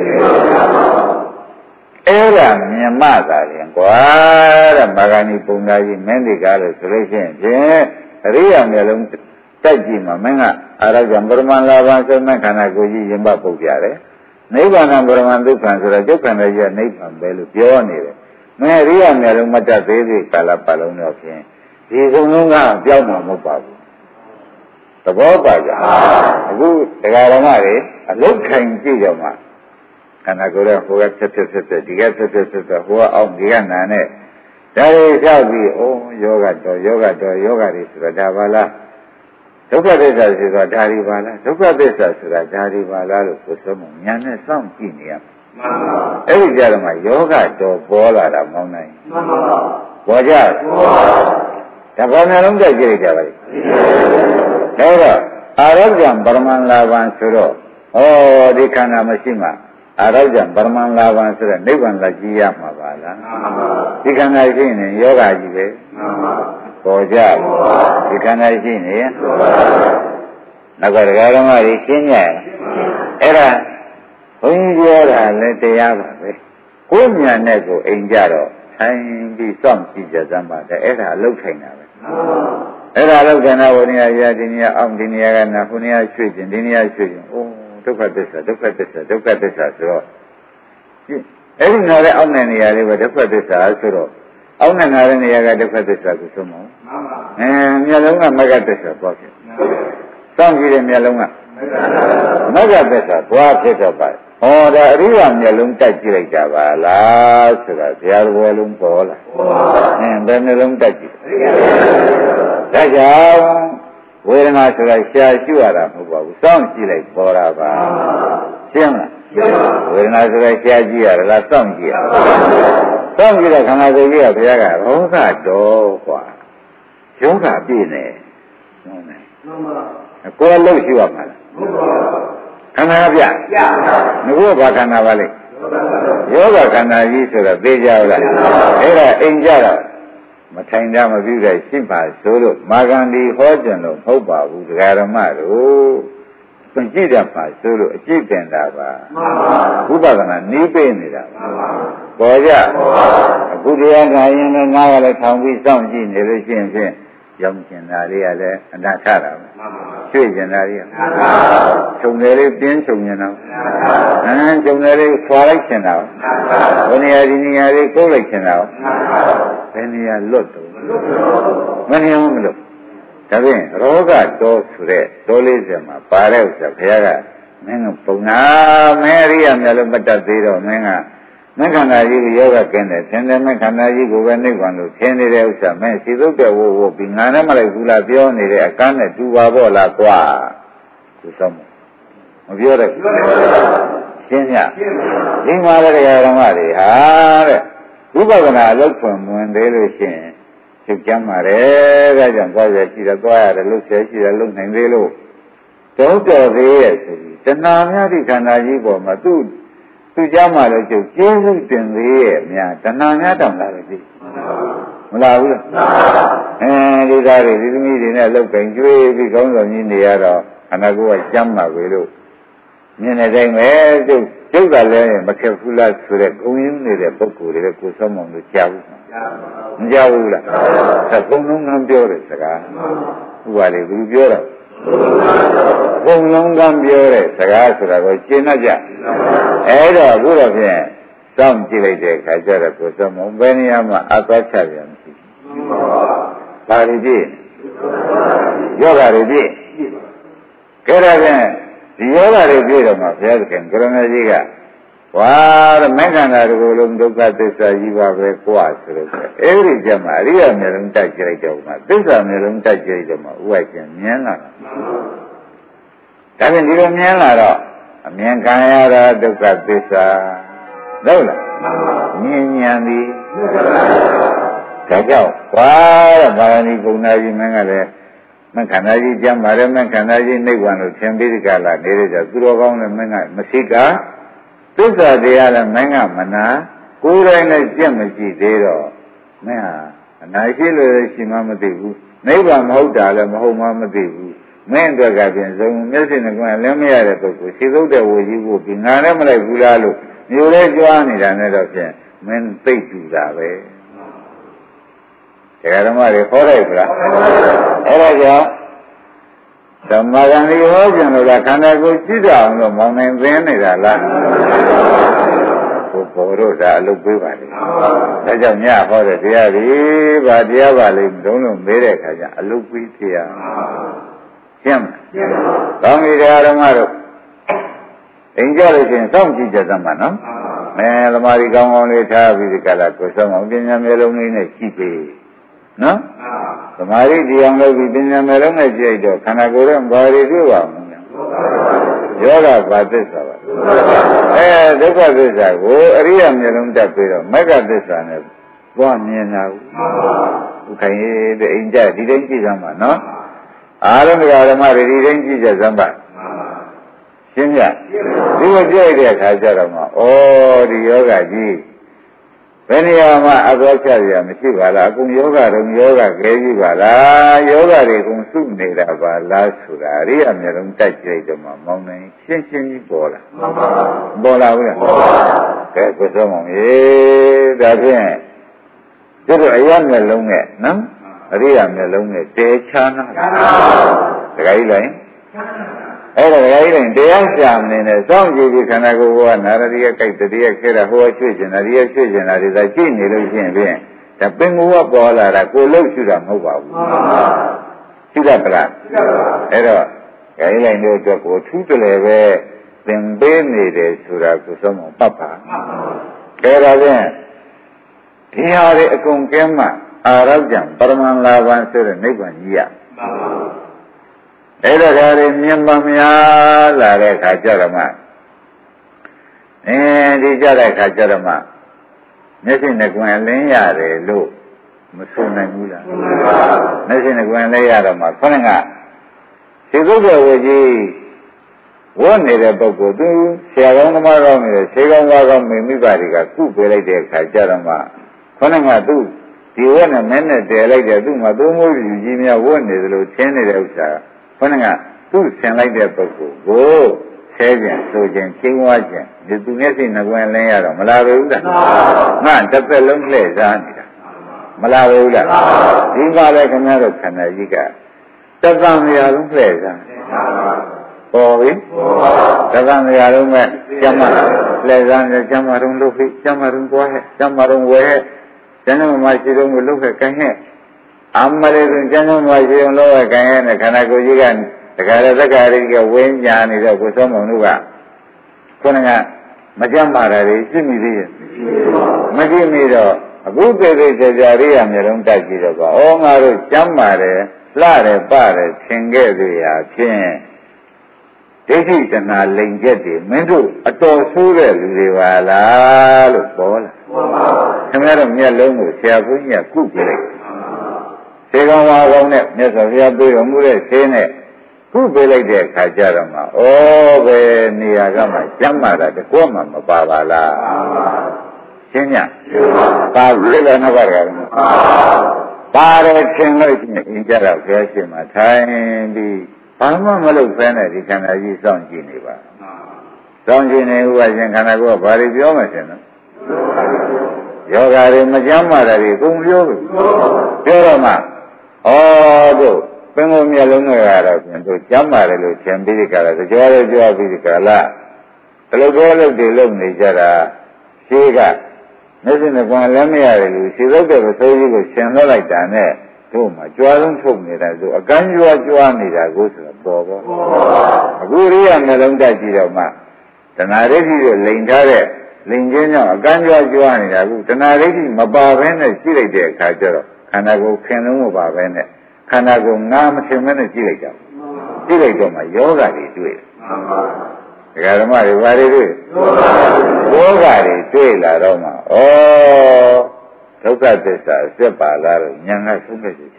B: အဲ့ဒါမြင်မှသာရင်ကွာတဲ့မဂ္ဂဏီပုံသားကြီးမင်းဒီကားလို့ဆိုလို့ရှိရင်ဖြင့်အရိယာမျိုးလုံးတိုက်ကြည့်မှာမင်းကအရဟံပရမန်လာဘဆိုမဲ့ခန္ဓာကိုယ်ကြီးရင်ပပုတ်ပြတယ်နိဗ္ဗာန်ပရမန်ဒုက္ခဆိုတော့ဒုက္ခနဲ့ရနိဗ္ဗာန်ပဲလို့ပြောနေတယ်မင်းအရိယာမျိုးလုံးမတတ်သေးသေးကာလပတ်လုံးတော့ဖြင့်ဒီကုံလုံးကပြောင်းမှာမဟုတ်ပါဘူးသဘောပါကြအခုတရားဓမ္မတွေအလုတ်ခိုင်ကြည့်ကြမှာခန္ဓာကိုယ်ကဟိုကဖြစ်ဖြစ်ဖြစ်ဖြစ်ဒီကဖြစ်ဖြစ်ဖြစ်ဖြစ်ဟိုကအောင်ဒီကနာနဲ့ဒါတွေလျှောက်ပြီးအိုးယောဂတော်ယောဂတော်ယောဂတွေဆိုတော့ဒါပါလားဒုက္ခသစ္စာဆိုတော့ဒါတွေပါလားဒုက္ခသစ္စာဆိုတာဒါတွေပါလားလို့ကိုယ်ဆုံးမဉာဏ်နဲ့စောင့်ကြည့်နေရမှာမှန်ပါအဲ့ဒီကြတော့မှယောဂတော်ပေါ်လာတာမောင်းနိုင်မှန်ပါပေါ်ကြဒါဘာမှလုံးကြည့်ကြပါလိမ့်ဒါတော့အာရဇံပရမန်လာဘံဆိုတော့ဩဒီခန္ဓာမရှိမှအာရဇံပရမန်လာဘံဆိုတော့နိဗ္ဗာန်လက်ကြီးရမှာပါလားဒီခန္ဓာရှိနေယောဂကြီးပဲပေါ်ကြဒီခန္ဓာရှိနေနောက်ကတရားဓမ္မကြီးရှင်းကြရအဲ့ဒါဘုန်းကြီးပြောတာလည်းတရားပါပဲကိုယ်ဉာဏ်နဲ့ကိုအိမ်ကြတော့ထိုင်ပြီးစောင့်ကြည့်ကြစမ်းပါတဲ့အဲ့ဒါအလုပ်ထိုင်တာပဲအဲ့ဒါလောက်ကနာဝနိယရာဒီနေရာအောင်ဒီနေရာကနာဟိုနေရာရွှေ့ခြင်းဒီနေရာရွှေ့ခြင်းအိုးဒုက္ခသစ္စာဒုက္ခသစ္စာဒုက္ခသစ္စာဆိုတော့အဲ့ဒီနာတဲ့အောက်တဲ့နေရာလေးပဲဒုက္ခသစ္စာဆိုတော့အောက်နဲ့နာတဲ့နေရာကဒုက္ခသစ္စာကိုသုံးမအောင်မှန်ပါအဲမျက်လုံးကမဂ္ဂသစ္စာသွားဖြစ်စောင့်ကြည့်တဲ့မျက်လုံးကမဂ္ဂသစ္စာသွားဖြစ်တော့ပါဩဒါအရိယာမျက်လုံးတိုက်ကြည့်လိုက်တာပါလားဆိုတာဘုရားတော်လုံးပေါ်လာအင်းဘယ်မျက်လုံးတိုက်ကြည့်ဒါကြောင့်ဝေဒနာဆိုတာရှားရှုရတာမဟုတ်ပါဘူးစောင့်ကြည့်လိုက်ပေါ်တာပါရှင်းလားဝေဒနာဆိုတဲ့ရှားကြည့်ရလားစောင့်ကြည့်ရစောင့်ကြည့်တဲ့ခန္ဓာကိုယ်ကြီးကဘုရားကရောဂတော်กว่าယောဂပြည့်နေဟုတ်တယ်ကိုယ်လုံးရှိရမှာလားခန္ဓာပြပြငါကဘာခန္ဓာပါလဲယောဂခန္ဓာကြီးဆိုတော့သိကြလားအဲ့ဒါအိမ်ကြတော့မထိုင်ကြမပြုတဲ့ရှင်းပါဆိုလို့မာဂန္ဒီဟောကြံလို့မဟုတ်ပါဘူးဒကာရမတို့သင်ကြည့်တတ်ပါဆိုလို့အကြည့်တင်တာပါဝိပဿနာနီးပေးနေတာပါပေါ်ကြအခုတရားနာရင်လည်းငါကလည်းထောင်ပြီးစောင့်ကြည့်နေလို့ရှိရင်ဖြင့်ရောင်ကျင်တာလေးကလည်းအနာထတာပဲရွှေ့ကျင်တာလေးကခြုံတယ်လေးပြင်းခြုံကျင်တာအင်းခြုံတယ်လေးခွာလိုက်ကျင်တာဘယ်နေရာဒီနေရာလေးကိုးလိုက်ကျင်တာဘယ်နေရာလွတ်တော့မနေအောင်မလို့ဒါဖြင့်ရောဂတော်ဆိုတဲ့တော်လေးစမှာပါတဲ့ဥစ္စာဘုရားကမင်းကပုံနာမင်းအရိယာများလို့မတတ်သေးတော့မင်းကမခန္ဓာကြီးကိုယောဂကင်းတယ်သင်တယ်မခန္ဓာကြီးကိုပဲနိဗ္ဗာန်လို့ထင်နေတဲ့ဥစ္စာမင်းစီသုတ်တဲ့ဝဝပြီးငါနဲ့မလိုက်ဘူးလားပြောနေတဲ့အကန့်နဲ့တူပါပေါ့လားကွာသူဆုံးမပြောတဲ့ရှင်းညဒီမှာလည်းဓမ္မတွေဟာတဲ့ဝိပဿနာအလုပ်ဖွင့်ဝင်သေးလို့ရှိရင်ချုပ်ကျမ်းပါတယ်ဒါကြောင့်သွားရရှိတယ်သွားရတယ်လှုပ်ရှားရှိတယ်လှုပ်နိုင်သေးလို့တော့တော်သေးရဲ့ဆိုပြီးတဏှာများဒီခန္ဓာကြီးပေါ်မှာသူ့သူ့ကြမှာလည်းကျုပ်ကျေးဇူးတင်သေးရဲ့များတဏှာများတောင်လာတယ်ကြည့်မလားဘူးလားအဲဒီသားတွေဒီသမီးတွေနဲ့လောက်ကင်ကျွေးပြီးကောင်းဆောင်ကြီးနေရတော့ခန္ဓာကိုယ်ကကြမ်းမှာပဲလို့မြင်နေတိုင်းပဲကျုပ်ကျုပ်ကလည်းမခက်ဘူးလားဆိုတဲ့ဂုံရင်းနေတဲ့ပုဂ္ဂိုလ်တွေကိုယ်ဆောင်မှလို့ကြားဘူးမကြားဘူးလားသကုံလုံးကပြောတဲ့စကားဥပါလေဘယ်လိုပြောတော့ဘုံလုံးကပြောတဲ့စကားဆိုတာကိုရှင်းတတ်ကြအဲ့တော့ဘုရားဖြင့်စောင့်ကြည့်လိုက်တဲ့အခါကျတော့ကိုယ်ဆောင်မှဘယ်နေရာမှာအသွားချပြန်မရှိဘူးဘာတွေကြည့်ယောဂတွေကြည့်ကြဲဒါဖြင့်ဒီယောဂတွေပြည့်တော့မှဘုရားသခင်ကရဏကြီးကဝါရမေခန္ဓာတို့လုံးဒုက္ခသစ္စာကြီးပါပဲကွာဆိုတော့အဲ့ဒီကျမှအရိယာမျိုးလုံးတိုက်ကြလိုက်တော့မှသစ္စာမျိုးလုံးတိုက်ကြလိုက်တော့မှဥဝိုက်ပြန်မြင်လာတာဒါဖြင့်ဒီလိုမြင်လာတော့အမြင်ခံရတာဒုက္ခသစ္စာဟုတ်လားမြင်ဉာဏ်သည်ဒါကြောင့်ဝါရဘာဏီပုံနာကြီးမင်းကလည်းမခန္ဓာကြီးကြမ်းပါတယ်မခန္ဓာကြီးနိဗ္ဗာန်လို့သင်္ပိဋကလာနေရကြသူတော်ကောင်းလည်းမင်းကမရှိကသစ္စာတရားလည်းမင်းကမနာကိုယ်တိုင်လည်းကြက်မရှိသေးတော့မင်းဟာအနာရှိလို့ရှိမှမသိဘူးနိဗ္ဗာန်မဟုတ်တာလည်းမဟုတ်မှမသိဘူးမင်းအတွက်ကပြင်စုံမျက်စိနဲ့ကလည်းမရတဲ့ပုဂ္ဂိုလ်ရှိသုတ်တဲ့ဝကြီးကိုပြီးငါလည်းမလိုက်ဘူးလားလို့မျိုးလေးကြွားနေတာနဲ့တော့ဖြင့်မင်းသိတူတာပဲတရားဓမ္မတွေဟောလိုက်ပြီလားအဲ့ဒါကြောင့်ဓမ္မဂန်ဒီဟောကြံလို့လားခန္ဓာကိုယ်ကြည့်ကြအောင်လို့မောင်နိုင်သိနေတာလားဘုဘောတို့ဒါအလုပ်ပေးပါလေဒါကြောင့်ညဟောတဲ့တရားတွေဗာတရားပါလိမ့်မလုံးလုံးမေးတဲ့အခါကျအလုပ်ပေးတရားရှင်းမလားကောင်းပြီတရားဓမ္မတို့အိမ်ကြလို့ရှိရင်စောင့်ကြည့်ကြသမှာနော်မဲသမာဓိကောင်းကောင်းလေးထားပြီးဒီကလာကိုယ်ဆောင်အောင်ပညာမျိုးလုံးလေးနဲ့ရှိပေနော်သမာဓိတရားလုပ်ပြီးပညာမျိုးလုံးနဲ့ကြည့်တော့ခန္ဓာကိုယ်ရဲ့ဘာတွေတွေ့ပါမလဲယောဂဘာသစ္စာပါအဲဒုက္ခသစ္စာကိုအရိယာမျိုးလုံးတက်ပြီးတော့မဂ္ဂသစ္စာနဲ့ပွားမြင်တာဘူးခိုင်တဲ့အိမ်ကြဒီတိုင်းကြည့်စမ်းပါနော်အားလုံးဓမ္မတွေဒီတိုင်းကြည့်ကြစမ်းပါရှင်းပြဒီလိုကြည့်တဲ့အခါကျတော့မှဩဒီယောဂကြီးဘယ်နေရာမှာအသောချရမရှိပါလားအကုန်ယောဂတုံယောဂခဲကြီးပါလားယောဂတွေကုန်စုနေတာပါလားဆိုတာအရိယာမျိုးလုံးတိုက်ကြိုက်တော့မှမောင်းနေရှင်းရှင်းကြီးပေါ်လာပေါ်လာဘူးလားကဲကိုစောမောင်ရေဒါဖြင့်တို့အရိယာမျိုးလုံးနဲ့နော်အရိယာမျိုးလုံးနဲ့တဲချာနာတခါကြီးလိုက်အဲ့ဒါကြိုင်းတရားရှာမနေနဲ့စောင့်ကြည့်ပြီးခန္ဓာကိုယ်ကနာရတိယကြိုက်တည်းခဲတာဟိုကရွှေ့ကျင်တာဒီကရွှေ့ကျင်တာဒီသာကြည့်နေလို့ရှိရင်ဖြင့်ဒါပင်ကိုယ်ကပေါ်လာတာကိုယ်လို့ရှိတာမဟုတ်ပါဘူးရှိတတ်ပလားအဲ့တော့ကြိုင်းလိုက်တဲ့အတွက်ကိုထူးတလည်းပဲသင်ပေးနေတယ်ဆိုတာကိုသုံးအောင်ပတ်ပါကဲဒါဖြင့်ဒီဟာတွေအကုန်ကဲမှအာရောကြံပရမန်လာဘံဆိုတဲ့နိဗ္ဗာန်ကြီးရအဲ့ဒါဓာတ်တွေမြင်ပါများလာတဲ့အခါကျတော့မှအဲဒီကြတဲ့အခါကျတော့မှမျက်စိနဲ့ကွယ်လင်းရတယ်လို့မဆိုနိုင်ဘူးလားမျက်စိနဲ့ကွယ်လင်းရတော့မှခေါင်းကခြေကုပ်တဲ့ဝကြီးဝတ်နေတဲ့ပုဂ္ဂိုလ်သူဆရာကောင်းသမားကောင်းနေတဲ့ခြေကောင်းဝါကောင်းမိမိပါတွေကကုပေးလိုက်တဲ့အခါကျတော့မှခေါင်းကသူ့ဒီဝတ်နဲ့မဲနဲ့တည်လိုက်တယ်သူ့မှာသုံးမိုးယူကြီးများဝတ်နေသလိုထင်းနေတဲ့ဥစ္စာခေါင်းကသူ့ဆင်လိုက်တဲ့ပုဂ္ဂိုလ်ကိုဆဲခြင်းဆိုခြင်းချင်းဝါခြင်းဒီသူမျက်စိနှကွယ်လင်းရတော့မလာဘူးလားငါတစ်သက်လုံးလှည့်စားနေတာမလာဘူးလားဒီကလည်းခင်ဗျားတို့ခန္ဓာကြီးကတသံမြာလုံးလှည့်စားပေါ်ပြီတသံမြာလုံးမဲ့ကျမ်းမလှည့်စားနေကျမ်းမတုံးလို့ပြီကျမ်းမတုံးသွားဟဲ့ကျမ်းမတုံးဝဲဟဲ့ကျမ်းမမရှိတုံးကိုလုပ်ခဲ့ကိုင်းဟဲ့အမလေးကကျမ်းမရှိတုံးလုပ်ခဲ့ကိုင်းဟဲ့နဲ့ခန္ဓာကိုယ်ကြီးကတခါတည်းသက္ကာရိကဝင်းညာနေတော့ကိုစောမောင်တို့ကခုနကမကြမ်းပါတာတွေရှိမိသေးရဲ့မရှိမိတော့အခုသေသေးကြကြရိယာမျိုးလုံးတိုက်ကြည့်တော့ကဩငါတို့ကြမ်းပါတယ်လှတယ်ပါတယ်သင်ခဲ့သေးရာဖြင့်ဒိဋ္ဌိတဏှာလိမ်ချက်တွေမင်းတို့အတော်ဆိုးတဲ့လူတွေပါလားလို့ပေါ်လာခင်ဗျားတို့မျက်လုံးကိုဆရာဘုန်းကြီးကကုပြလိုက်ခြေကောင်းဝါကောင်းနဲ့မြတ်စွာဘုရားပြေတော်မူတဲ့ခြေနဲ့ခုပေးလိုက်တဲ့အခါကျတော့မှဩပဲနေရာကမှကျမ်းမာတာတကောမှမပါပါလားရှင်းညပါလေလည်းနှပါရကပါတယ်ထင်လို့ရှိရင်အင်းကြတော့ဘုရားရှင်မှာထိုင်ပြီးဘာမှမလုပ်ဖဲနဲ့ဒီခန္ဓာကြီးစောင့်ကြည့်နေပါစောင့်ကြည့်နေဥပါရှင်ခန္ဓာကိုယ်ကဘာတွေပြောမှရှင်နော်ယောဂါတွေမကျမ်းမာတာတွေအကုန်ပြောပြီပြောတော့မှဩတို့ပင်ကိုမျက်လုံးတွေကတော့ပြန်တို့ကျမ်းပါတယ်လို့ထင်ပြီးဒီကလာကြောရဲကြောပြီးဒီကလာဒီလိုပြောလို့ဒီလုံနေကြတာရှိကမျက်စိနဲ့ကွန်လည်းမရတယ်လို့ခြေသုတ်တဲ့ဆိုးကြီးကိုရှင်လွှတ်လိုက်တာနဲ့တို့မှကြွားလုံးထုတ်နေတာဆိုအကန်းကြွားကြွားနေတာကိုဆိုတော့ပေါ်ပေါ်အခုရိယာမျက်လုံးတက်ကြည့်တော့မှတဏှာဒိဋ္ဌိကိုလိန်ထားတဲ့လိန်ခြင်းကြောင့်အကန်းကြွားကြွားနေတာအခုတဏှာဒိဋ္ဌိမပါဘဲနဲ့ကြည့်လိုက်တဲ့အခါကျတော့ခန္ဓာကိုယ်ခင်လုံးမပါဘဲနဲ့ခန္ဓာကိုယ်ငါမထင်မဲနဲ့ကြည့်လိုက်ကြကြည့်လိုက်တော့မှယောဂတွေတွေ့ဒကာဓမ္မတွေဘာတွေတွေ့ယောဂတွေတွေ့လာတော့မှဩဒုက္ခသစ္စာစစ်ပါလားလို့ဉာဏ်ကဆုံးဖြတ်ချက်ချ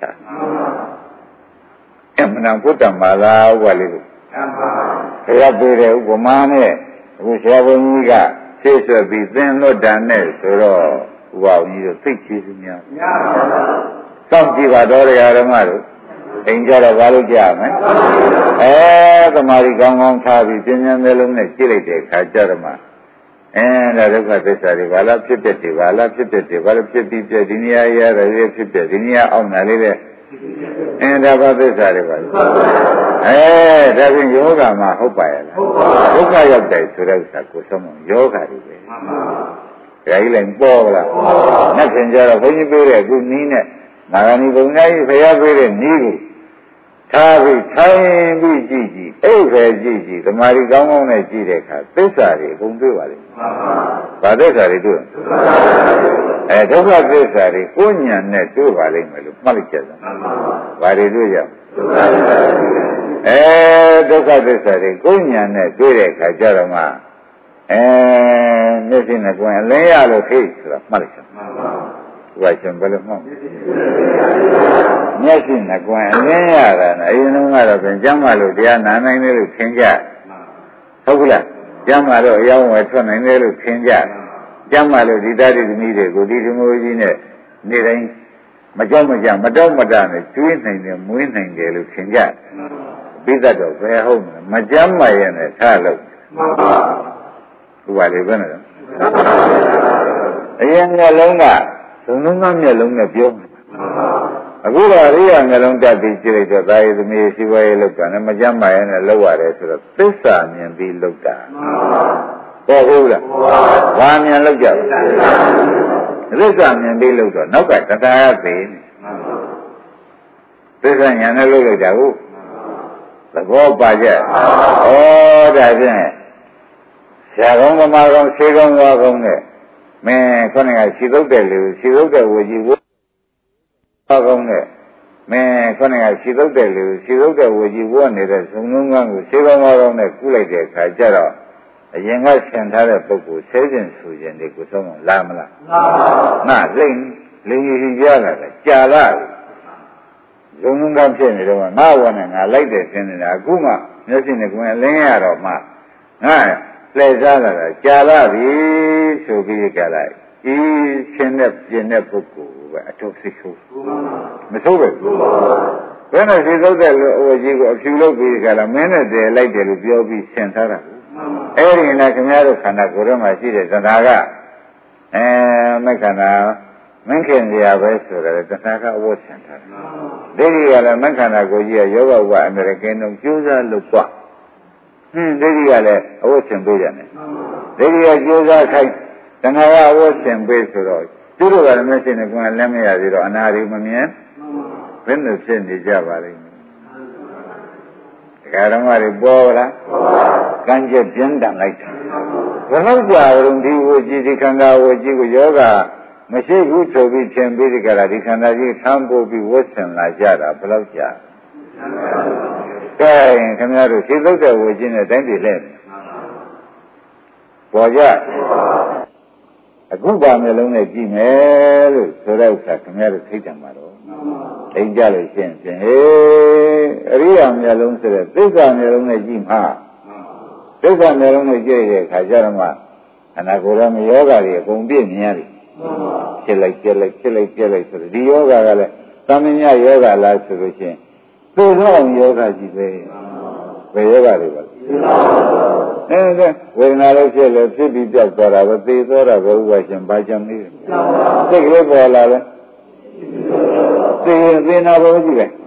B: အမှန်တန်ဘုဒ္ဓမာလာဥပလေးကိုဘုရားပြေတဲ့ဥပမာနဲ့အခုဆရာဘုန်းကြီးကဖြည့်ဆွက်ပြီးသင်လွတ်တာနဲ့ဆိုတော့ဥပအောင်ကြီးတို့သိချေစုများစောင့်ကြည့်ပါတော့တရားဓမ္မတို့အိမ်ကြတော့ဘာလို့ကြားမလဲအဲသမာဓိကောင်းကောင်းထားပြီးပြင်းပြင်းသေးလုံးနဲ့ကြည့်လိုက်တဲ့အခါကျတော့မှအဲဒါဒုက္ခသစ္စာတွေဘာလားဖြစ်ဖြစ်တွေဘာလားဖြစ်ဖြစ်တွေဘာလို့ဖြစ်ပြီးပြဒီနေရာရတယ်ဖြစ်ဖြစ်ဒီနေရာအောင်တာလေးတဲ့အဲဒါဘာသစ္စာတွေပါလဲအဲဒါဖြင့်ယောဂမှာဟုတ်ပါရဲ့လားဒုက္ခရောက်တယ်ဆိုတဲ့ဥစ္စာကိုဆုံးမယောဂတွေပဲဒါကြီးလည်းပေါ်လာနှစ်ခင်ကြတော့ဘုန်းကြီးပြောတဲ့အခုနီးနဲ့နာဂာနီဘုံသားကြီးဖရာပေးတဲ့နီးကိုထားပြီးထိုင်ပြီးကြည့်ကြည့်အဲ့ပဲကြည့်ကြည့်သမာဓိကောင်းကောင်းနဲ့ကြည့်တဲ့အခါသစ္စာတွေအကုန်တွေ့ပါလိမ့်မယ်။ဘာသစ္စာတွေတွေ့။အဲဒုက္ခသစ္စာတွေကိုဉာဏ်နဲ့တွေ့ပါလိမ့်မယ်လို့မှတ်လိုက်ကြတယ်။ဘာတွေတွေ့ကြ။အဲဒုက္ခသစ္စာတွေကိုဉာဏ်နဲ့တွေ့တဲ့အခါကျတော့မှအဲမျက်စိနဲ့ကိုယ်အလင်းရလို့ခိဆိုတာမှတ်လိုက်ကြ။ဝိုက်ရှင်ဘယ်လိုမှမဟုတ်မျက်စိနဲ့ကွယ်အလင်းရတာနဲ့အရင်တုန်းကတော့ပြန်ကျမ်းမာလို့တရားနာနိုင်တယ်လို့ထင်ကြဟုတ်ကလားကျမ်းမာလို့အယောင်းဝယ်ထွက်နိုင်တယ်လို့ထင်ကြကျမ်းမာလို့ဒီသားဒီသမီးတွေကိုဒီဓမ္မကြီးနဲ့နေ့တိုင်းမကြောက်မကြမတော့မတနဲ့ကျွေးနိုင်တယ်မွေးနိုင်တယ်လို့ထင်ကြပြီးတတ်တော့ဘယ်ဟုတ်မလဲမကျမ်းမာရဲ့နဲ့ထားလို့မှန်ပါဘုရားလေးဘယ်နဲ့လဲအရင်ကလုံးကသုံးလုံးသားမျက်လုံးနဲ့ပြောအခုတော့ရိယာမျက်လုံးတက်ပြီးကြည့်လိုက်တော့သာယသမီးရှိပါရဲ့လောက်တာနဲ့မကြမ်းပါရဲ့နဲ့လောက်ရတယ်ဆိုတော့သစ္စာမြင်ပြီးလောက်တာဟုတ်ဟုတ်လားဘာမြင်လောက်ကြလဲသစ္စာမြင်ပြီးလောက်တော့နောက်ကတရားသိနေသစ္စာညာနဲ့လောက်လိုက်တာဟုတ်သဘောပါကြဩဒါဖြင့်ဆရာကောင်းသမားကောင်းဆေးကောင်းသွားကောင်းနဲ့မင်းခေါင်းကခြေသုတ်တဲ့လူခြေသုတ်တဲ့ဝကြီးဝါကောင်းနဲ့မင်းခေါင်းကခြေသုတ်တဲ့လူခြေသုတ်တဲ့ဝကြီးဝါနေတဲ့ဇုံလုံးကန်းကိုခြေကောင်းကောင်းနဲ့ကုလိုက်တဲ့အခါကျတော့အရင်ကဆင်ထားတဲ့ပုဂ္ဂိုလ်ဆဲခြင်းဆူခြင်းတွေကိုသုံးအောင်လာမလားငါလိမ့်လိမ့်ကြီးရလာတယ်ကြာလာလုံးလုံးကဖြစ်နေတော့ငါဝနဲ့ငါလိုက်တယ်ဆင်းနေတာအခုမှမျက်စိနဲ့ကွင်းအလင်းရတော့မှငါလှည့်စားလာတာကြာလာပြီဆိုပြီးကြလိုက်ဤရှင်းတဲ့ပြင်းတဲ့ပုဂ္ဂိုလ်ပဲအထုပ်စိတ်ဆိုးမဆိုးပဲဘယ်နဲ့စိတ်ဆိုးတဲ့ဟိုကြီးကိုအဖြူလုပ်ပြီးကြလားမင်းနဲ့တည်းလိုက်တယ်လို့ပြောပြီးရှင်းထားတာအဲ့ဒီနဲ့ခင်ဗျားတို့ခန္ဓာကိုယ်ထဲမှာရှိတဲ့သဏ္ဍာကအဲမခန္ဓာမင်းခင်စရာပဲဆိုတယ်သဏ္ဍာကအဝတ်ဆင်ထားတယ်ဒိဋ္ဌိကလည်းမခန္ဓာကိုယ်ကြီးကယောဂဝအမေရိကန်တို့ကျိုးစားလို့ကွာဟင်းဒိဋ္ဌိကလည်းအဝတ်ဆင်ပေးတယ်ဒိဋ္ဌိကကျိုးစားခိုင်းသဏ္ဍာကအဝတ်ဆင်ပေးဆိုတော့သူတို့ကလည်းမရှိနေကွာလက်မရသေးတော့အနာရီမမြင်ဘယ်လိုဖြစ်နေကြပါလိမ့်မယ်ဒကာဓမ္မတွေပေါ်လားကံကြက်ပြင်းတန်လိုက်တာဘယ်လောက်ကြာကြုံဒီဝေကြီးဒီခန္ဓာဝေကြီးကိုယောဂမရှိဘူးဆိုပြီးသင်ပြီးဒီကရာဒီခန္ဓာကြီးထမ်းပို့ပြီးဝတ်ဆင်လာကြတာဘယ်လောက်ကြာကဲခင်ဗျားတို့သိလို့တဲ့ဝေကြီးနဲ့တိုင်းပြည်လဲပေါ်ကြအခုပါမျိုးလုံးနဲ့ကြည့်မယ်လို့ဆိုတဲ့ဥစ္စာခင်ဗျားတို့သိတယ်မှာတော့အိမ်ကြလို့ရှင်းဖြင့်ဟေးအရိယာမျိုးလုံးဆိုတဲ့သစ္စာမျိုးလုံးနဲ့ကြည့်မှာသစ္စာမျိုးလုံးနဲ့ကြည့်ရတဲ့အခါကျတော့မှခန္ဓာကိုယ်ရဲ့ယောဂတွေအကုန်ပြည့်မြင်ရတယ်ဖြစ်လိုက်ပြက်လိုက်ဖြစ်လိုက်ပြက်လိုက်ဆိုတော့ဒီယောဂကလည်းသမညယောဂလားဆိုလို့ရှိရင်သိသောယောဂကြီးပဲဘယ်ယောဂတွေပါလဲအဲဝေဒနာလည်းဖြစ်လို့ဖြစ်ပြီးပြောက်သွားတာပဲသိသောတာပဲဥပရှင်ဘာကြောင့်နေလဲစိတ်ကလေးပေါ်လာလဲသိရင်သိနာဘောကြီးပဲ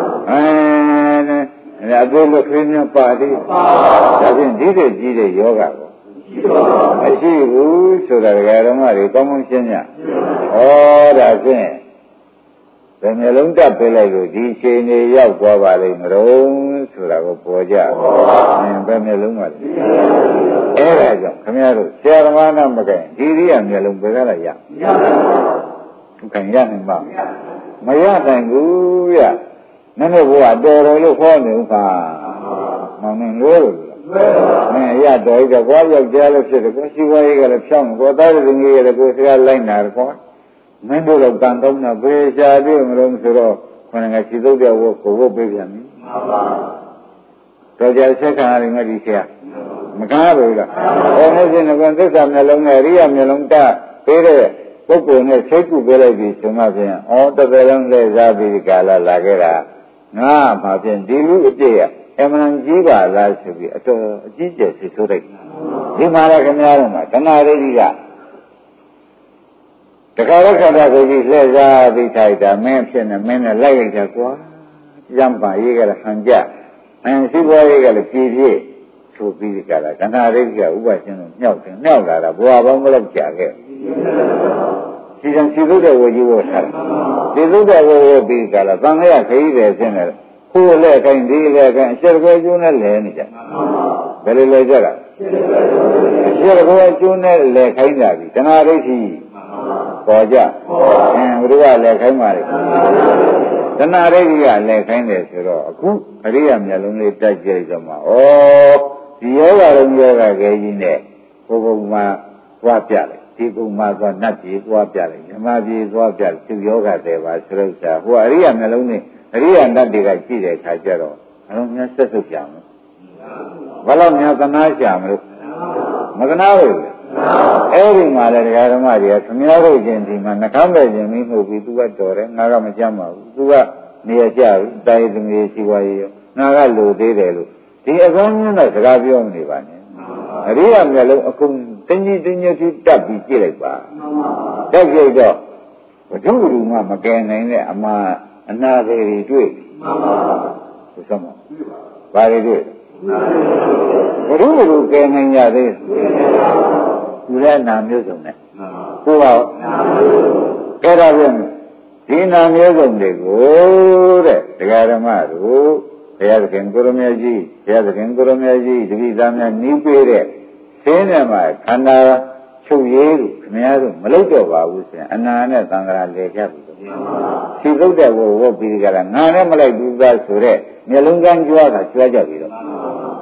B: အဲအသေးလို့ခင်းများပါသေးဒါဖြင့်ဒီတဲ့ကြီးတဲ့ယောဂကိုမရှိဘူးဆိုတာဒကာဓမ္မတွေကောင်းကောင်းရှင်းကြဩဒါဖြင့်ဘယ်မျိုးလုံးတက်ပေးလိုက်လို့ဒီချိန်နေရောက်သွားပါလိမ့်မလို့ဆိုတာကိုပေါ်ကြဘယ်မျိုးလုံးပါလဲအဲဒါကြောင့်ခင်ဗျားတို့ဆရာသမားနာမကင်ဒီရိယာမျိုးလုံးဘယ်ကလာရမကင်ရနိုင်ပါမရနိုင်ဘူးရနည်းနည်းဘုရားတော်တော်လို့ခေါ်နေဥပါမောင်နေလို့အဲရတော်ကြီးတော့ဘာယောက်ျားလည်းဖြစ်တယ်ကိုရှိဝါရေးကလည်းဖြောင်းကိုသားရည်ငယ်ကလည်းကိုစကားလိုက်နာတယ်ကွာမင်းတို့တော့ကံကောင်းတာဘယ်ရှားတွေ့မလို့ဆိုတော့ခန္ဓာငါခြေသုတ်တဲ့ဝတ်ကိုဝတ်ပေးပြန်ပြီမှန်ပါတော်ကြဆက်ခံရမယ်ဒီဆရာမကားဘူးလားဟောနေစဉ်ကသစ္စာမျိုးလုံးနဲ့အရိယာမျိုးလုံးတပေးတဲ့ပုဂ္ဂိုလ်နဲ့စိတ်ကူပေးလိုက်ပြီးဆိုမှဖြင့်ဩတပည့်လုံးလက်စားပြီးကာလလာခဲ့တာငါမှဖြင့်ဒီလူအပြည့်ရအမှန်ကြီးပါလားဆိုပြီးအတော်အကြီးကျယ်သိဆိုးလိုက်ဒီမှာလည်းခင်ဗျားတို့မှာတဏှာရိတိကတခါတော့ခန္ဓာကိုယ်ကြီးလှည့်စားပြီးထိုက်တာမင်းဖြစ်နေမင်းနဲ့လိုက်လိုက်တာကွာရံပါရေးကလည်းဟန်ကြအင်းစီးပွားရေးကလည်းပြည်ပြည့်ဆိုပြီးကြတာတဏှာရိတိကဥပရှင်တို့မြောက်တယ်မြောက်လာတာဘွာပေါင်းမလို့ကြာခဲ့စီကံစီသုတဲ့ဝေကြီးဝတ်ထားစီသုတဲ့ဝေဝတ်ပြီးကြလားသံဃာခရီးတယ်ဆင်းတယ်ကိုယ်လည်းခိုင်းဒီလည်းခိုင်းအချက်ကွဲကျိုးနဲ့လဲနေကြဘယ်လိုလဲကြတာအချက်ကွဲကျိုးနဲ့လဲခိုင်းကြပြီတဏှာရိတိပေါ်ကြအင်းဘုရားလည်းခိုင်းပါလေတဏှာရိတိကလည်းခိုင်းတယ်ဆိုတော့အခုအရိယာမျက်လုံးလေးတက်ကြည့်ကြမှာဩဒီယောဂလုံးယောဂကဲကြီးနဲ့ဘုဘုံမှာသွားပြလိုက်ဒီကုမှာသွားနတ်ကြီးသွားပြလိုက်ဓမ္မကြီးသွားပြလိုက်သူယောဂတယ်ပါဆိုတော့စာဟိုအရိယာမျက်လုံးနဲ့အရိယာနတ်တွေကကြည့်တဲ့အခါကျတော့အလုံးများဆက်ဆုပ်ကြမှာဘယ်လောက်များသနာကြမလို့မသနာဘူးအဲ့ဒီမှာလည်းဒကာဓမ္မတွေကခမည်းတော်ချင်းဒီမှာနှကမ်းပဲခြင်းမိမှုပြီးသူကတော်တယ်ငါကမကြမ်းပါဘူးသူကနေရကြဘူးတာယသမီးရှိပါရဲ့ငါကလိုသေးတယ်လို့ဒီအကောင်းကြီးနဲ့စကားပြောနေပါနဲ့အရိယာမျက်လုံးအကုန်တင်းကြီးတင်းကြီးထိတက်ပြီးကြည့်လိုက်ပါတက်ကြည့်တော့ဘုဒ္ဓဘုရားမကယ်နိုင်တဲ့အမှားအနာတွေတွေ့မှန်ပါဘုရားမဘာတွေတွေ့ဘုရားဘုရားကယ်နိုင်ကြသေးသူလည်းနာမျိုးစုံနဲ့ကိုယ်ကအဲ့ဒါပြန်ဒီနာမျိုးစုံတွေကိုတဲ့တရားဓမ္မတို့ဘုရားသခင်ကိုရမကြီးဘုရားသခင်ကိုရမကြီးတတိသားများနီးပေးတဲ့သင်းထဲမှာခန္ဓာချုပ်ရည်လို့ခင်ဗျားတို့မလုပ်တော့ပါဘူးဆိုရင်အနာနဲ့သံဃာလေကြပြီစီသုတ်တဲ့ဝဝပြီးကြတာငါနဲ့မလိုက်ဘူးသားဆိုတဲ့မျက်လုံးကန်းကြွားတာကြွားကြပြီတော့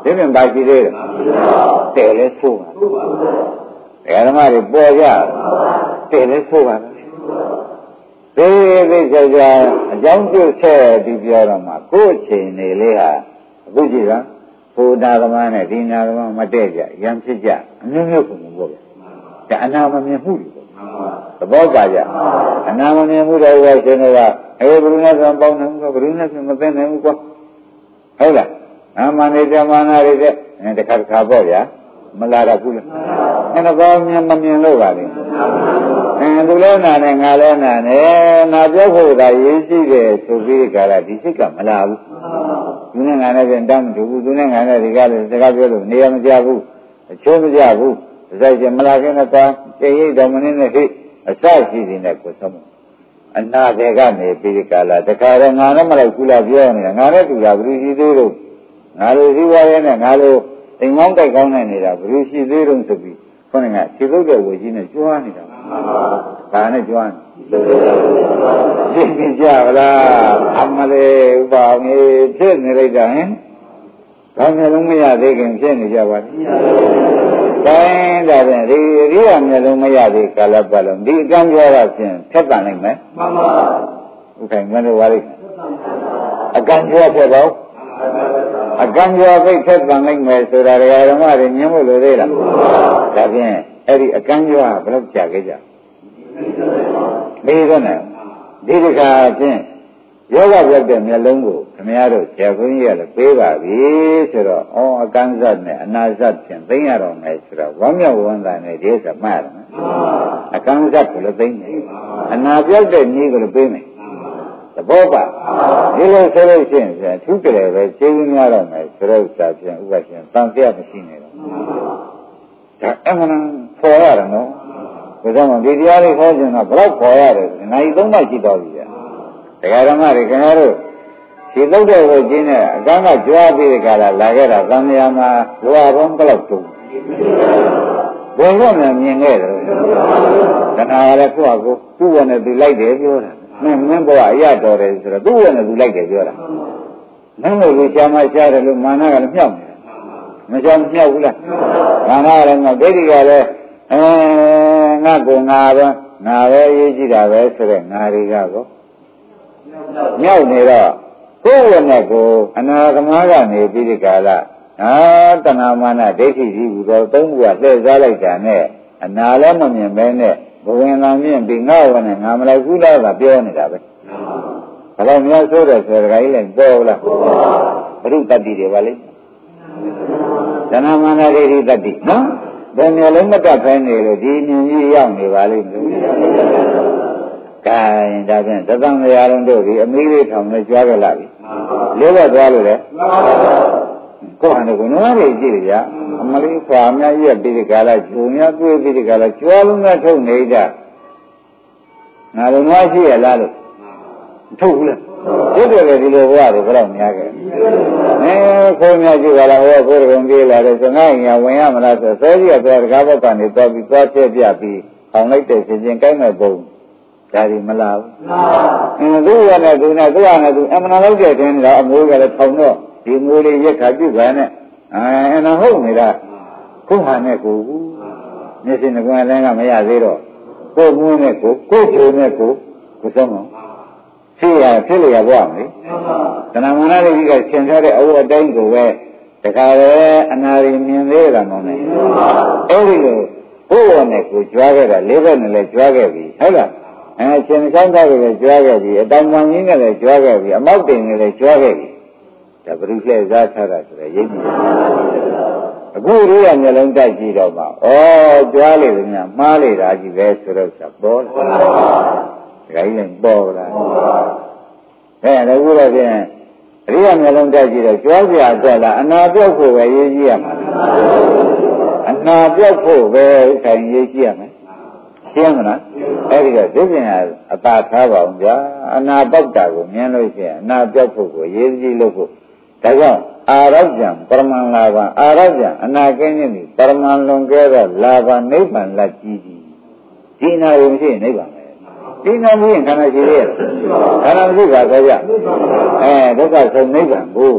B: ဒီပြင်ပါရှိသေးတယ်တဲ့လဲဆိုးပါဓမ္မတွေပေါ်ကြတဲ့လဲဆိုးပါသေသေးချာချာအကြောင်းပြုဆက်ပြီးပြောတော့မှကိုယ့်အချိန်နေလေးဟာအခုကြည့်လားဘုရားဓမ္မနဲ့ဒီနာဓမ္မမတည့်ကြရံဖြစ်ကြအမျိုးမျိုးပုံပေါ့ဗျာဒါအနာမမြင်မှုတွေပေါ့သဘောပါကြအနာမမြင်မှုတွေကရှင်တွေကအဲဘုရားဆိုပေါင်းနေဘူးဘုရားဆိုမသိနိုင်ဘူးကွာဟုတ်လားအာမနိတမာနာတွေတဲ့တခါတခါပေါ့ဗျာမလာတော့ဘူးလားအဲ့တော့မြင်မမြင်လို့ပါလေအဲသူလည်းနာနဲ့ငါလည်းနာနဲ့နာပြောဖို့သာရေးရှိတယ်ဆိုပြီးကြလားဒီစိတ်ကမလာဘူးသူနဲ့ငါနဲ့ပြန်တမ်းမတူဘူးသူနဲ့ငါနဲ့ဒီကလည်းစကားပြောလို့နေရာမကျဘူးအချိုးမကျဘူးဒါဆိုရင်မလာခင်တော့တေရိတ်တော်မင်းနဲ့ဟိအစရှိနေတယ်ကိုသုံးအနာတွေကနေပြီးကြလားတခါတော့ငါနဲ့မလိုက်ဘူးလားပြောနေတာငါနဲ့တူတာဘယ်လိုရှိသေးလို့ငါလိုရှိသွားရဲ့နဲ့ငါလိုအိမ်ကောင်းတိုက်ကောင်းနေနေတာဘယ်လိုရှိသေးတုံးဆိုပြီးခေါင်းကခြေသုတ်တဲ့ဝေကြီးနဲ့ကြွားနေတာဒါနဲ့ကြွားနေသိကြကြပါလားအမလေးဥပါငေဖြစ်နေလိုက်တာဟင်ဘာမျိုးလုံးမရသေးခင်ဖြစ်နေကြပါလိမ့်တိုင်းဒါဖြင့်ဒီရိယာမျိုးလုံးမရသေးကာလပတ်လုံးဒီအကံပြောတာဖြင့်ဖြတ်တန်နိုင်မယ်မှန်ပါဥခိုင်မလို့ပါလိမ့်အကံပြောဖြစ်တော့အကံကြောပိတ်ဆက်တန်လိုက်မယ်ဆိုတာဓမ္မတွေမြင်ဖို့လိုသေးလားဒါဖြင့်အဲ့ဒီအကံကြောကဘယ်လောက်ကြာခဲ့ကြမေးတော့နိုင်ဒီတခါဖြင့်ယောဂပြောက်တဲ့မျက်လုံးကိုခင်ဗျားတို့ဆရာခွင်းကြီးကလည်းပေးပါပြီဆိုတော့ဩအကံဇတ်နဲ့အနာဇတ်ဖြင့်သိရတော့မယ်ဆိုတော့ဝမ်းမြောက်ဝမ်းသာနဲ့ဒီဥစ္စာမှတ်ရတယ်အကံဇတ်ကိုလည်းသိမယ်အနာပြောက်တဲ့နည်းကိုလည်းပေးမယ်သဘောပါဒီလိုဆိုလို့ရှိရင်သူကြတယ်ပဲကျေးဇူးများတော့မယ်ဆိုတော့စာဖြင့်ဥပရှင်တန်ပြမရှိနေတော့ဒါအမှန်ပေါ်ရတယ်နော်ဒါကြောင့်ဒီတရားလေးဟောခြင်းကဘယ်တော့ပေါ်ရတယ်နိုင်သုံးမှရှိတော်ပြီဗျာတရားဓမ္မတွေခင်ဗျားတို့ဒီလုတ်တဲ့ဝိကျင်းနဲ့အကန်းကကြွားပြီးတဲ့ကလာလာခဲ့တာသံဃာမှာဘဝဘုံကလောက်တုံးဘယ်တော့မှမြင်ခဲ့တယ်တဏှာကလည်းကိုယ့်အကိုသူ့ဝနဲ့သူလိုက်တယ်ပြောတာမင်းမင်းဘဝအရတော်တယ်ဆိုတော့သူ့ဝနဲ့သူလိုက်တယ်ပြောတာမင်းတို့ကရှားမရှားတယ်လို့မာနကလည်းမြောက်နေတယ်မရှားမမြောက်ဘူးလားမာနကလည်းမြောက်ဒိဋ္ဌိကလည်းအဲငါကငါပဲငါပဲရေးကြည့်တာပဲဆိုတဲ့ငါတွေကကောမြောက်နေတော့ကိုယ်ဝနဲ့ကိုအနာဂမကနေပြီးဒီကာလအာတဏမာနဒိဋ္ဌိကြီးဟူသောသုံးခုကလှည့်စားလိုက်တာနဲ့အနာလည်းမမြင်ပဲနဲ့ဘဝင်လာမြင့်ပြီးငါဝနဲ့ငါမလိုက်ဘူးလားကပြောနေတာပဲဘယ်တော့များဆိုးတယ်ဆိုတဲ့ခါကြီးလည်းပေါ်လားဘုရုတ္တိတွေပါလေတဏမာနဒိဋ္ဌိတ္တိနော်ဘယ်မျိုးလုံးမတတ်ဖဲနေလို့ဒီမြင်ကြီးရောက်နေပါလိမ့်မယ်ကဲဒါဖြင့်သတ္တံရာလုံးတို့ဒီအမေးလေးထောင်နဲ့ကြွားကြလာပြီလေးဘက်သွားလို့လေကိုယ်ဟာကိုနွားတွေကြည့်ကြအမလေးခွာများရက်ပြီးဒီကလာဂျုံများတွေ့ပြီးဒီကလာကြွားလုံးနဲ့ထုတ်နေကြငါတို့နွားရှိရလားလို့ထုတ်ဘူးလားဒီတော့လေဒီလိုဘဝတွေဘယ်တော့များခဲ့အဲကိုယ်များကြည့်ပါလားဟောကိုယ်ကပြေးလာတယ်ဆိုငါ့ရင်ဝင်ရမလားဆိုစေကြီးကတော့တကားဘက်ကနေသွားပြီးသွားပြပြပြီးအောင်လိုက်တဲ့ရှင်ချင်းကိုင်းမဲ့ပုံဒါဒီမလားဘူးအင်းသူရနဲ့သူနဲ့သူရနဲ့သူအမှန်လောက်တဲ့တင်းတော့အမိုးကလည်းထောင်တော့ဒီမိုးလေးရက်ခါပြုတ်ပါနဲ့အဲနော်ဟုတ်နေတာခုဟာနဲ့ကိုမျက်စိနှကွန်းလည်းကမရသေးတော့ကိုမွန်းနဲ့ကိုကိုချိုနဲ့ကိုကိုဆုံးတော့ဖြစ်ရဖြစ်လျာဘွားမလေတဏမာနတွေကြီးကဆင်ထားတဲ့အဝတ်အတိုင်းကိုပဲတခါလေအနာရီမြင်သေးတာမဟုတ်နဲ့အဲ့ဒီလိုဘိုးဝနဲ့ကိုကြွားခဲ့တာလေးဘက်နဲ့လည်းကြွားခဲ့ပြီဟုတ်လားအဲရှင်ဆောင်သားတွေလည်းကြွားခဲ့ပြီအတောင်ပန်ကြီးနဲ့လည်းကြွားခဲ့ပြီအမောက်တင်နဲ့လည်းကြွားခဲ့ပြီဒါဘုရုလှည့်စားထားတာဆိုရရိပ်မြင်အခုရိယာမျက်လုံးတိုက်ကြည့်တော့မှဩကြွားလေတယ်များမှားလေတာကြီးပဲဆိုတော့ဆက်ပေါ်လာဒါကြီးလည်းပေါ်လာအဲဒါကူတော့ဖြင့်ရိယာမျက်လုံးတိုက်ကြည့်တော့ကြွားစရာအတွက်လားအနာပြောက်ဖို့ပဲရေးကြည့်ရမှာအနာပြောက်ဖို့ပဲခိုင်ရေးကြည့်ရမယ်ရှင်းမလားအဲ့ဒီတော့ဒီပြင်အသာထားပါအောင်ဗျာအနာပေါက်တာကိုမြင်လို့ရှိရင်အနာပြောက်ဖို့ကိုရေးကြည့်လို့ဖို့ဒါကြောင့်အာရဇံပရမန်လာဘအာရဇံအနာကင်းခြင်းဒီပရမန်လွန်ကဲတော့လာဘနိဗ္ဗာန်လက်ကြီးကြီးဒီနာရင်မရှိနိဗ္ဗာန်ပဲဒီနာမင်းခန္ဓာရှိရဲ့ခန္ဓာမရှိပါဆိုကြအဲဒုက္ခဆုံးနိဗ္ဗာန်ကို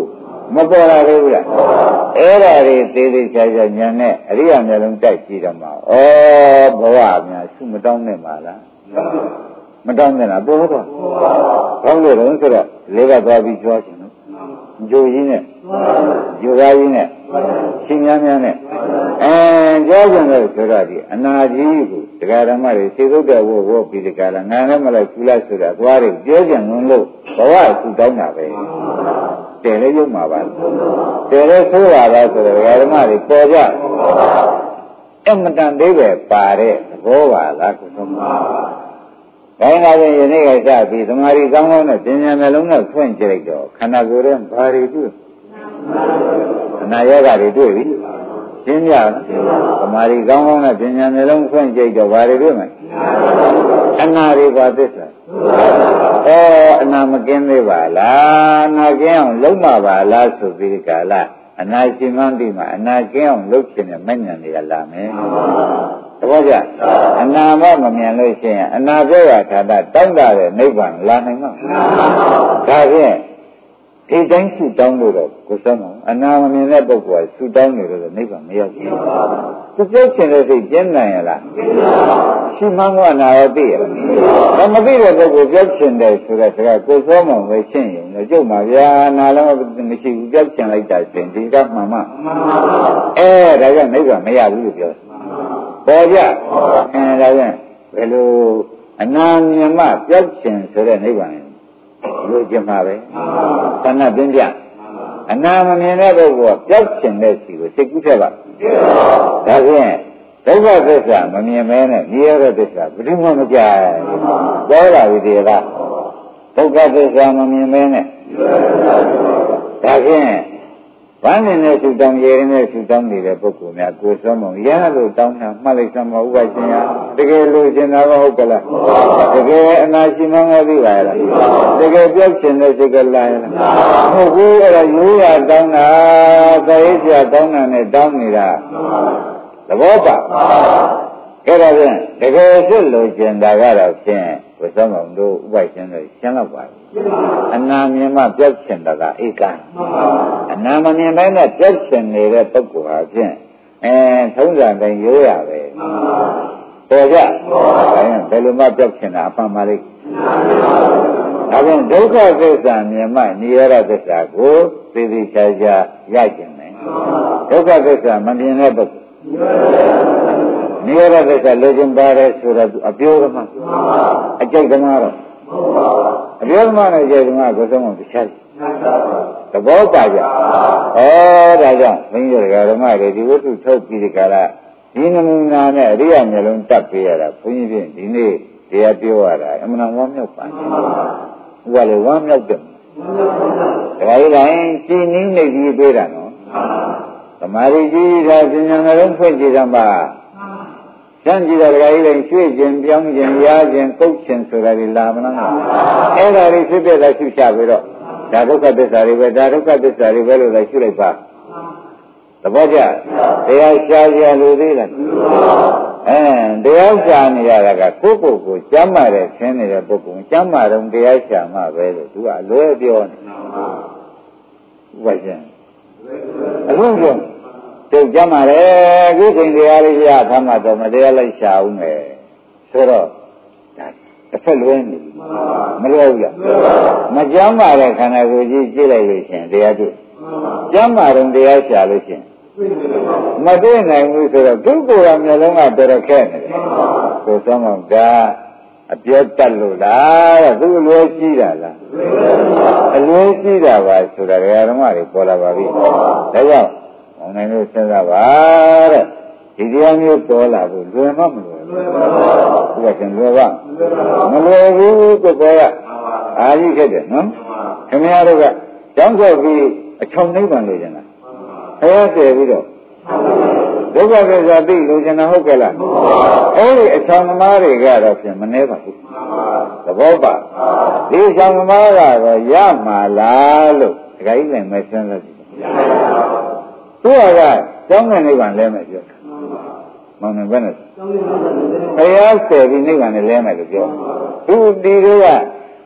B: မပေါ်လာသေးဘူးလားအဲ့ဒါတွေသေးသေးချာချာညာနဲ့အရိယာမျိုးလုံးတိုက်ကြည့်တော့မှာဩဘဝများရှုမတောင်းနဲ့ပါလားမတောင်းနဲ့လားပေါ်တော့ကောင်းလို့တော့ဆိုတော့လေးကသွားပြီးကြွားခြင်းလို့ဂျိုကြီးနဲ့ဂျိုကားကြီးနဲ့ရှင်များများနဲ့အဲကြောက်ကြတယ်ဆိုတော့ဒီအနာကြီးကိုတရားဓမ္မတွေသိသုတ်တဲ့ဝဝပြီးဒီကလာငါလည်းမလိုက်ဘူးလားဆိုတာသွားတယ်ပြောကြံလို့ဘဝရှုတောင်းတာပဲတယ်လည်းရုပ်မှာပါတယ်လည်းဆိုးရတာဆိုတော့ဓမ္မတွေပေါ်ကြအမတန်သေးပဲပါတဲ့သဘောပါလားကုသမခိုင်းလာရင်ယနေ့ကစပြီးသမာဓိကောင်းကောင်းနဲ့ပညာနှလုံးနဲ့ဖွင့်ကြလိုက်တော့ခန္ဓာကိုယ်ရဲ့ဘာတွေတွေ့အနာယောဂတွေတွေ့ပြီရှင်းပြလားသမာဓိကောင်းကောင်းနဲ့ပညာနှလုံးဖွင့်ကြည့်တော့ဘာတွေတွေ့မလဲအနာတွေပါသစ္စာဩအနာမကင်းသေးပါလားအနာကင်းအောင်လုံးမပါလားဆိုပြီးဒီကလာအနာရှင်မှန်းပြီးမှအနာကင်းအောင်လုပ်ခြင်းနဲ့မဉ္ဇဉ်တွေကလာမယ်သဘောကျအနာမမမြင်လို့ရှိရင်အနာပြောရထာတာတောင်းတာတဲ့နိဗ္ဗာန်လာနိုင်မှာဒါဖြင့်ဒီတိုင်းဆုတောင်းလို့တော့ကိုယ်စမ်းအောင်အနာမမြင်တဲ့ပုဂ္ဂိုလ်ကဆုတောင်းနေလို့နိဗ္ဗာန်မရောက်ဘူးသူပြောချင်တဲ့စိတ်ကျင်းနိုင်ရလားရှိမှန်းကအနာရောသိရလားမသိတဲ့ပုဂ္ဂိုလ်ပြောချင်တယ်ဆိုတဲ့စကားကိုယ်စောမှပဲရှင်းရင်တော့ကျုပ်မှာဗျာနာလည်းမရှိဘူးပြောချင်လိုက်တာရှင်ဒီကမှန်မှအဲဒါကြောင့်နိဗ္ဗာန်မရဘူးလို့ပြောပေါ်ကြအဲဒါကြောင့်ဘယ်လိုအနာမြင်မှပြောချင်ဆိုတဲ့နိဗ္ဗာန်လိုချင်မှာပဲသဏ္ဍပင်ပြအနာမမြင်တဲ့ပုဂ္ဂိုလ်ကပြောက်ချင်တဲ့စီကိုစိတ်ကူးထက်ပါဒါဖြင့်ဒုက္ခသစ္စာမမြင်မဲနဲ့မြင်ရတဲ့သစ္စာဘယ်သူမှမကြဘူးပေါ်လာပြီဒီကဒုက္ခသစ္စာမမြင်မဲနဲ့ဒါဖြင့်ဘာနဲ့နဲ့သူတောင်းရင်းနဲ့သူတောင်းနေတဲ့ပုဂ္ဂိုလ်များကိုယ်စောမုံရလို့တောင်းတာမှတ်လိုက်စမ်းမဥပရှင်ရတကယ်လို့ရှင်တာကဟုတ်ကလားတကယ်အနာရှိမှန်းမသိပါလားတကယ်ပြောက်ရှင်တဲ့စိတ်ကလာရလားဟုတ်ဘူးအဲ့ဒါရိုးရတောင်းတာသေရပြတောင်းတာနဲ့တောင်းနေတာသဘောပါအဲ့ဒါဖြင့်တကယ်ဖြစ်လို့ရှင်တာကတော့ဖြင့်ကိုယ်စောမုံတို့ဥပရှင်တို့ရှင်းတော့ပါအနာမြင်မှပြောက်ချင်တာကဧကအနာမမြင်တိုင်းနဲ့ပြောက်ချင်နေတဲ့ပုဂ္ဂိုလ်ဟာဖြင့်အဲထုံးစံတိုင်းရိုးရပဲပေါ်ကြဒါရင်ဘယ်လိုမှပြောက်ချင်တာအမှန်ပါလိမ့်ဒါဖြင့်ဒုက္ခသစ္စာမြင်မှနိရောဓသစ္စာကိုသိသိချာချာရကျင်တယ်ဒုက္ခသစ္စာမမြင်တဲ့ပုဂ္ဂိုလ်နိရောဓသစ္စာလိုချင်ပါတယ်ဆိုတော့အပြောကမှအကြိတ်ကမှတော့အပြောမှနဲ့ကြိတ်ကမှကိုယ်ဆုံးအောင်တခြားသဘောပါကြဩဒါကြောင့်မင်းတို့ဓမ္မတွေဒီဝတ္ထုထုတ်ပြီးဒီကရဒီနမူနာနဲ့အရိယာမျိုးလုံးတက်ပေးရတာဘုန်းကြီးဖြင့်ဒီနေ့တရားပြောရတာအမှန်ဝမ်းမြောက်ပါဘုရားလည်းဝမ်းမြောက်တယ်ဒါကြီးတိုင်းရှင်းနည်းနေပြီးပြေးတာနော်သမာဓိကြီးတာပညာနှလုံးဖွင့်ကြည့်တာပါစမ်းကြည့်တော့ဒကာကြီးလည်းရွှေ့ခြင်းပြောင်းခြင်းရားခြင်းကုတ်ခြင်းဆိုတာတွေလာမလားအဲ့ဒါတွေဖြစ်တဲ့ရှုချပြီးတော့ဒါဒုက္ခသစ္စာတွေပဲဒါဒုက္ခသစ္စာတွေပဲလို့လည်းရှုလိုက်ပါသဘောကျတရားရှားကြလို့သေးလားအဲတရားရှားနေရတာကကိုယ့်ကိုယ်ကိုကျမ်းမာတဲ့ဆင်းနေတဲ့ပုဂ္ဂိုလ်ကျမ်းမာတော့တရားရှားမှပဲလို့သူကအလွဲပြောနေဥပဒေအလုံးစုံကျုပ်ကြမ်းပါတယ်ခုချိန်တရားလေးရသမ်းတော့မတရားလိုက်ရှာအောင်မယ်ဆိုတော့ဒါတစ်ဖက်လွဲနေမလွဲဘူးလားမကြမ်းပါတဲ့ခန္ဓာကိုယ်ကြီးကြည့်လိုက်လို့ရှင်တရားတွေ့ကြမ်းပါတော့တရားရှာလို့ရှင်မတွေ့နိုင်ဘူးဆိုတော့ဒုက္ခရမျိုးလုံးကတော်တော်ခက်နေတယ်ကိုယ်ဆုံးတော့ဒါအပြောတတ်လို့လားတဲ့သူအလွဲရှိတာလားအလွဲရှိတာပါဆိုတာဓမ္မတွေပေါ်လာပါပြီဒါကြောင့်မောင်နိုင်လို့စဉ်းစားပါတဲ့ဒီတရားမျိုးပေါ်လာဖို့လွယ်မမလွယ်ဘူးဘုရားရှင်လွယ်ပါမလွယ်ဘူးကိုယ်ကအာကြီးခဲ့တယ်နော်ခင်ဗျားတို့ကကြောင်းဆောက်ပြီးအချုံနိဗ္ဗာန်လို့ကျင်လားခရတည်ပြီးတော့ဒုက္ခသစ္စာသိလို့ကျင်တာဟုတ်ကဲ့လားအဲ့ဒီအချုံသမားတွေကတော့ဖြင့်မနှဲပါဘူးသဘောပါဒီအချုံသမားကတော့ရမှာလားလို့ဒကာကြီးလည်းမစဉ်းစားကြည့်သူကကျောင်းနဲ့နိဗ္ဗာန်လဲမယ်ပြောတာမောင်နှံဘယ်နဲ့ဘုရားဆယ်ပြီးနိဗ္ဗာန်နဲ့လဲမယ်လို့ပြောသူဒီတွေက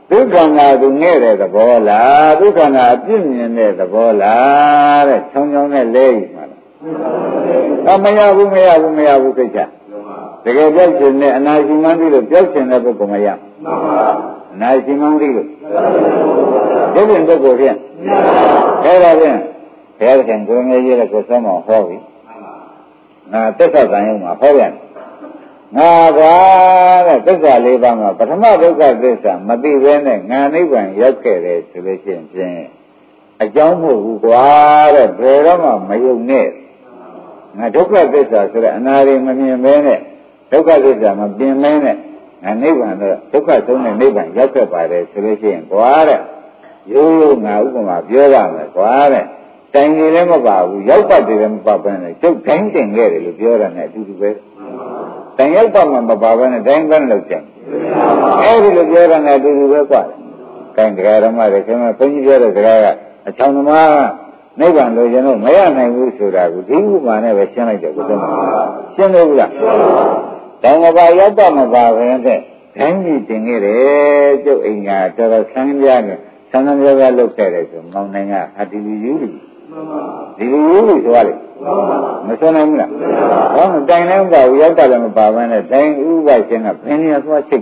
B: ဒုက္ခနာသူငဲ့တဲ့သဘောလားဒုက္ခနာအပြစ်မြင်တဲ့သဘောလားတဲ့ဆောင်းချောင်းနဲ့လဲယူမှာလားအမရဘူးမရဘူးမရဘူးသိချတကယ်ပြောက်ရှင်နဲ့အနာရှိမှန်းသိလို့ပြောက်ရှင်တဲ့ပုဂ္ဂိုလ်မရအနာရှိမှန်းသိလို့ဒီပြင်ပုဂ္ဂိုလ်ဖြင့်အဲ့ဒါဖြင့်ဘုရားခင်ကိုယ်ငယ်ကြီးလည်းကိုယ်ဆုံးမဟောပြီငါသက်သက်တန်ရုံမှာဟောပြန်ငါကွာတဲ့သစ္စာလေးပါးမှာပထမဒုက္ခသစ္စာမသိဘဲနဲ့ငါနိဗ္ဗာန်ရောက်ခဲ့တယ်ဆိုလို့ရှိရင်ဖြင့်အကြောင်းမဟုတ်ဘူးကွာတဲ့ဘယ်တော့မှမယုံနဲ့ငါဒုက္ခသစ္စာဆိုတဲ့အနာရီမမြင်ဘဲနဲ့ဒုက္ခသစ္စာမပြင်မဲနဲ့ငါနိဗ္ဗာန်တော့ဒုက္ခဆုံးတဲ့နိဗ္ဗာန်ရောက်ခဲ့ပါတယ်ဆိုလို့ရှိရင်ကွာတဲ့ရိုးရိုးငါဥပမာပြောရမယ်ကွာတဲ့တိုင်နေလည်းမပါဘူးရောက်ပတ်တယ်လည်းမပါဘဲနဲ့ကျုပ်တိုင်းတင်ခဲ့တယ်လို့ပြောတာနဲ့အတူတူပဲတိုင်ရောက်ပတ်မှမပါဘဲနဲ့တိုင်းကန်းလောက်ကြအဲ့ဒီလိုပြောတာနဲ့အတူတူပဲကွာကိုင်တရားဓမ္မတွေခင်ဗျဘုန်းကြီးပြောတဲ့စကားကအချောင်းသမားနိဗ္ဗာန်လိုချင်တော့မရနိုင်ဘူးဆိုတာကိုဒီဥပမာနဲ့ပဲရှင်းလိုက်တယ်ကိုယ်တော့ရှင်းလို့ဘူးလားတိုင်မပါရောက်ပတ်မပါဘဲနဲ့တိုင်းကြီးတင်ခဲ့တယ်ကျုပ်အိမ်ကတော်တော်ဆန်းပြားနဲ့ဆန်းဆန်းပြားပြားလုပ်ခဲ့တယ်ဆိုမောင်နိုင်ကအတီလူယူလူဒီလူယူလူဆိုရလေမဆွနိုင်ဘူးလားဟောတိုင်လည်းမပါဘူးရောက်တယ်လည်းမပါဘဲနဲ့တိုင်ဥပရှင်ကဘယ်နေရာသွားချိတ်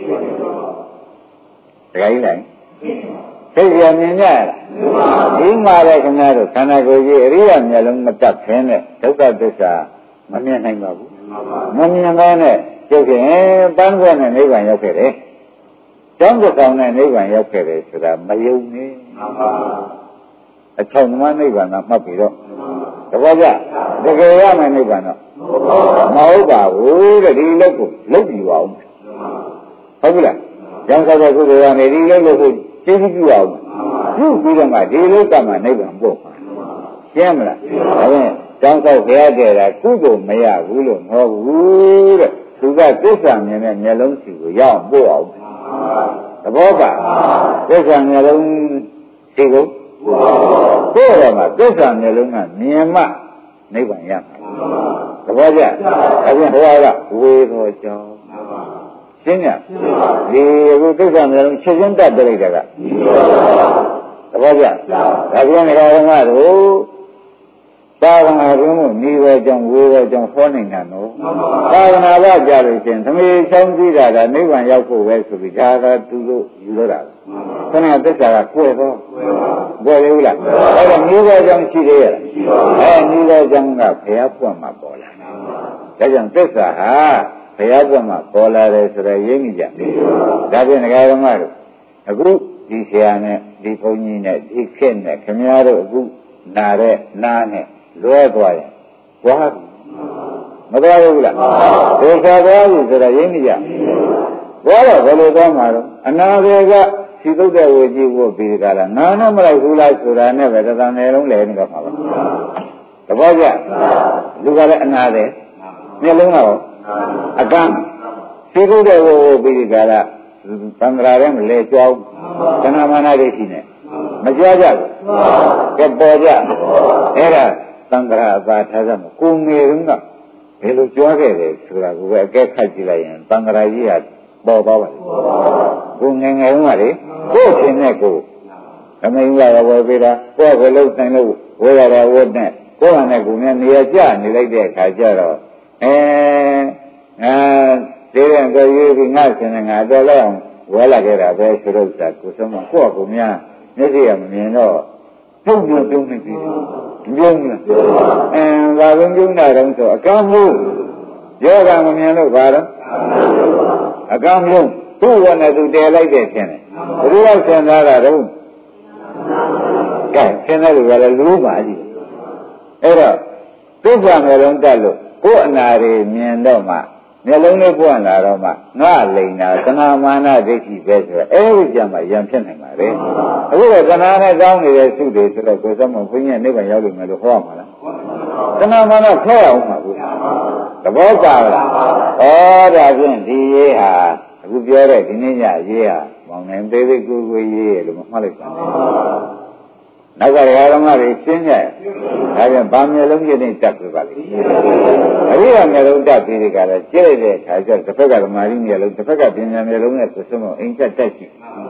B: တခါကြီးလိုက်သိရမြင်ကြရလားဒီမှာလည်းခင်ဗျားတို့ခန္ဓာကိုယ်ကြီးအရိယာမျက်လုံးမတတ်ဖင်းနဲ့ဒုက္ခသစ္စာမမြင်နိုင်ပါဘူးမမြင်ဘဲနဲ့ကျုပ်ခင်ပန်းခွက်နဲ့နိဗ္ဗာန်ရောက်ခဲ့တယ်ကျောင်းကောင်နဲ့နိဗ္ဗာန်ရောက်ခဲ့တယ်ဆိုတာမယုံနဲ့အချောင်းသမားနိဗ္ဗာန်ကမှတ်ပြီးတော့တပည့်ကြတကယ်ရမယ်နိဗ္ဗာန်တော့မဟုတ်ပါဘူးတဲ့ဒီလက်ကိုလုတ်ပြီးပါအောင်ဟုတ်ပြီလားကျောင်းဆောင်တဲ့ကုသိုလ်ကနေဒီလက်လို့ကိုကျေးဇူးပြုအောင်ပြုပြီးတော့မှဒီလောကမှာနိဗ္ဗာန်ပို့မှာရှင်းမလားဒါဖြင့်ကျောင်းဆောင်ကြရတဲ့ကကုသိုလ်မရဘူးလို့မဟုတ်ဘူးတဲ့သူကသစ္စာမြင်တဲ့မျက်လုံးစီကိုရအောင်ပို့အောင်သဘောပါသစ္စာမျက်လုံးစီကိုပို့ရမှာသစ္စာမျက်လုံးကမြင်မှနိဗ္ဗာန်ရမှာသဘောကျဒါဖြင့်ဘုရားကဝေသောကြောင့်ရှင်းညဒီအခုသစ္စာမျက်လုံးချက်ချင်းတတ်ပြလိုက်တာကသဘောကျဒါပြန်ကြတော်မှာတို့သာဝနာတွင်မို့နေပဲကြောင့်ဝေပဲကြောင့်ဟောနိုင်တာနော်သာဝနာကကြလို့ရှင်သမီးချောင်းကြည့်တာကနိဗ္ဗာန်ရောက်ဖို့ပဲဆိုပြီးဒါကသူတို့ယူလို့တာခဏသစ္စာကကွယ်တော့ကွယ်လို့လားအဲ့တော့နေပဲကြောင့်ရှိသေးရဲ့အဲနေပဲကြောင့်ကဘုရားပွင့်မှာပေါ်လာဒါကြောင့်သစ္စာဟာဘုရားပွင့်မှာပေါ်လာတယ်ဆိုတော့ရင်းမိကြဒါဖြင့်ဒကာဓမ္မတို့အခုဒီဆရာနဲ့ဒီဘုန်းကြီးနဲ့ဒီခေတ်နဲ့ခင်ဗျားတို့အခုနာတဲ့နားနဲ့လွဲသွားရင်ဝါမသွားဘူးလားဒုက္ခသွားပြီဆိုတော့ရင်းမိကြဘွားတော့ဘယ်လိုသွားမှာတော့အနာတွေကစီသုတ်တဲ့ဝေကြီးကိုပြီးကြလားနာနဲ့မလိုက်ဘူးလားဆိုတာနဲ့ပဲတသံနယ်လုံးလဲနေတော့မှာပါတပည့်ကြလူကလည်းအနာတယ်မျက်လုံးတော့အကန့်စီသုတ်တဲ့ဝေကိုပြီးကြလားသံဃာရဲမလဲကြောင်းသနာမနာတွေရှိနေမကြွားကြဘူးကဲပေါ်ကြအဲ့ဒါသံဃာအပါထားကြမှာကိုငယ်တုန်းကဘယ်လိုကြွားခဲ့တယ်ဆိုတာကိုပဲအကဲခတ်ကြည့်လိုက်ရင်သံဃာကြီးကပေါ်သွားပါကိုငယ်ငယ်တုန်းကလေကိုယ်ရှင်နဲ့ကိုအမေကြီးကဝယ်ပေးတာကိုယ်ကလုံးဆိုင်လို့ဝယ်ရတာဝတ်နဲ့ကိုယ်ဟာနဲ့ကိုယ်နဲ့နေရာကျနေလိုက်တဲ့အခါကျတော့အဲအာဒီရင်ကိုရွေးပြီးငါရှင်နဲ့ငါတော်လိုက်အောင်ဝယ်လာခဲ့တာပဲဆိုတော့သာကိုဆုံးမကိုယ့်အကူများမျက်စိကမမြင်တော့ပုံပြုံးပြုံးနေပြီပြုံးလားအင်းဘာလို့ပြုံးတာတုံးဆိုအကမ်းမှုယောဂမမြင်လို့ဘာတော့အကမ်းမှုသူ့ဝနဲ့သူတည်လိုက်တဲ့ဖြစ်နေဘယ်လိုဆင်သားတာတော့ကဲဆင်တဲ့လူကလည်းလူပါကြီးအဲ့တော့သစ္စာမျိုးလုံးတက်လို့ကိုယ်အနာတွေမြင်တော့မှမျက်လုံးလေးပွင့်လာတော့မှငါလိန်တာသနာမာနဒိဋ္ဌိပဲဆိုတော့အဲဒီကြမှာရံဖြစ်နိုင်ပါလေအခုတော့သနာနဲ့တောင်းနေတဲ့စုတွေဆိုတော့ကိုယ်စမဘုန်းကြီးနိဗ္ဗာန်ရောက်လို့မယ်လို့ဟောရမှာလားသနာမာနဖဲအောင်ပါဘူးသဘောပါလားဩဒါဖြင့်ဒီရေးဟာအခုပြောတဲ့ဒီနေ့ညရေးဟာမောင်နိုင်သေးသေးကိုကိုရေးလို့မမှတ်လိုက်ပါနဲ့နောက်ကဓမ္မတွေရှင်းကြတယ်ဒါပြန်ဗာမျက်လုံးကြီးနဲ့တက်ပြပါလိမ့်အရိယာမျက်လုံးတက်ပြီးဒီကလည်းကျဲတဲ့အခါကျတစ်ဖက်ကဓမ္မရီမျက်လုံးတစ်ဖက်ကပညာမျက်လုံးနဲ့ဆိုစမအိမ်ချက်တက်ရှိ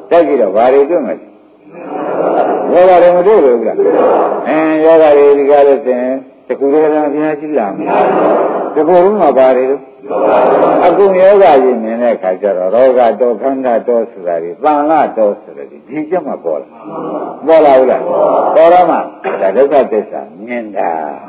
B: တက်ကြည့်တော့ဘာတွေတွေ့မှာယောဂတွေမတွေ့ဘူးလားအင်းယောဂတွေဒီကားလို့ဆိုရင်တကူရတာအများကြီးလာမယ်တကူလုံးမှာဘာတွေလဲအခုယောဂကြီးမြင်တဲ့အခါကျတော့ရောဂတော်ခန္ဓာတော်ဆိုတာဒီသံဃာတော်ဆိုတာဒီဒီချက်မှပေါ်လာပေါ်လာဘူးလားပေါ်တော့မှဒါဒုက္ခသစ္စာမြင်တာ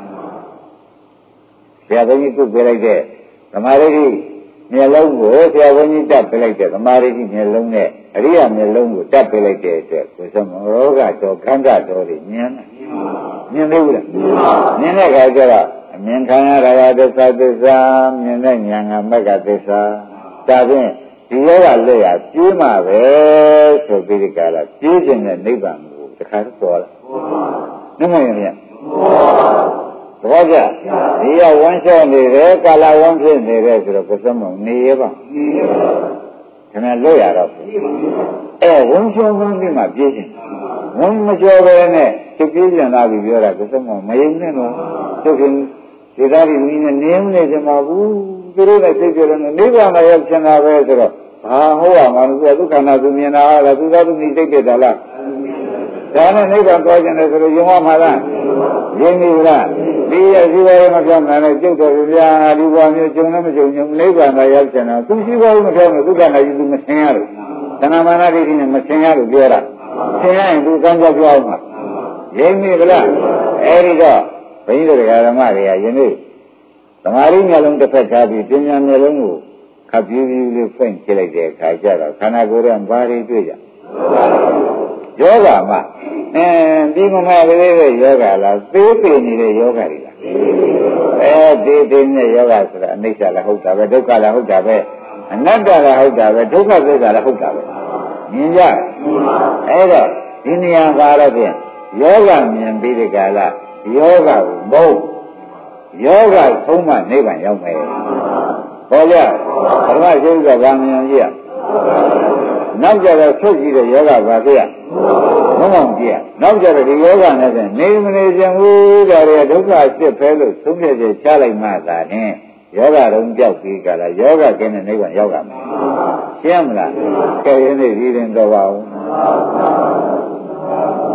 B: ဆရာဘုန်းကြီးကုပြလိုက်တဲ့သမာဓိမျက်လုံးကိုဆရာဘုန်းကြီးတက်ပြလိုက်တဲ့သမာဓိမျက်လုံးနဲ့အရိယာမျက်လုံးကိုတက်ပြလိုက်တဲ့အတွက်ကိုယ်စမရောဂတော်ခန္ဓာတော်တွေမြင်တယ်မြင်သေးဘူးလားမြင်တဲ့အခါကျတော့အမြင်ခံရတာကသစ္စာသစ္စာမြင်တဲ့ဉာဏ်ကမက္ကသစ္စာဒါဖြင့်ဒီယောဂလက်ရပြေးမှာပဲဆိုပြီးဒီကလာပြေးခြင်းနဲ့နိဗ္ဗာန်ကိုတခါတော့ပေါ်လာနှမရင်ပြန်ဘောကြဒီရဝမ်းလျှော့နေတယ်ကာလဝမ်းဖြစ်နေတယ်ဆိုတော့ကိုယ်စမနေရပါခင်ဗျာလွတ်ရတော့အဲဝမ်းလျှော့ဝမ်းပြီးမှပြေးခြင်းဝမ်းမလျှော့ပဲနဲ့သူပြေးပြန်လာပြီးပြောတာကိုယ်စမမယုံနဲ့တော့သူခင်ဒီသားကြီးနည်းနဲ့နေမနေကြမှာဘူးသူတို့နဲ့သိကြတယ်နိဗ္ဗာန်မှာရောက်ချင်တာပဲဆိုတော့ဟာဟုတ်ပါမှာသူကဒုက္ခနာသူမြင်တာလားသူသားသူနေသိကြတယ်လားဒါနဲ့နိဗ္ဗာန်သွားခြင်းလဲဆိုတော့ယုံမှာလားယဉ်နေလားဒီရရှိပါရဲ့မပြောင်းနိုင်ကျုပ်တော်ဗျာဒီဘဝမျိုးကျုံလည်းမကျုံညနိဗ္ဗာန်မှာရောက်ချင်တာသူရှိပါဦးမပြောင်းလို့ဒုက္ခနာကြီးသူမဆင်ရလို့သဏ္ဍမာနဒိဋ္ဌိနဲ့မဆင်ရလို့ပြောတာဆင်ရရင်သူကံကြောက်ပြောင်းမှာယဉ်နေလားအဲဒီတော့ဘုန်းကြီးတို့ဓမ္မတွေကယနေ့သမာဓိမျက်လုံးတစ်ဖက်ထားပြီးပညာမျက်လုံးကိုခပ်ပြူးပြူးလေးဖွင့်ကြည့်လိုက်တဲ့အခါကျတော့ခန္ဓာကိုယ်ရဲ့ဘာတွေတွေ့ကြယောဂမှာအင်းဒီမမကလေးရဲ့ယောဂလားသေးသေးနေတဲ့ယောဂတွေလားအဲဒီသေးနေတဲ့ယောဂဆိုတာအနိစ္စလည်းဟုတ်တာပဲဒုက္ခလည်းဟုတ်တာပဲအနတ္တလည်းဟုတ်တာပဲဒုက္ခသစ္စာလည်းဟုတ်တာပဲမြင်ကြအဲဒါဒီနေရာပါတော့ဖြင့်ယောဂမြင်ပြီးဒီကလာယောဂကိုမဟုတ်ယောဂဆုံးမနိဗ္ဗာန်ရောက်မယ်ဟောကြပရမကျုပ်ကဗာမယံကြီးရနောက်ကြတော့ဆုတ်ကြည့်တဲ့ယောဂဘာဖြစ်ရမမောင်ကြည့်ရနောက်ကြတော့ဒီယောဂနဲ့ဆိုနေမနေခြင်းဘူးဒါတွေဒုက္ခစစ်ဖဲလို့သုံးပြည့်ချလိုက်မှသာနဲ့ယောဂတုံးပြောက်ပြီးကြလားယောဂကင်းတဲ့နိဗ္ဗာန်ရောက်ရမယ်ရှင်းမလားကဲရင်းနေဒီရင်တော့ပါဦး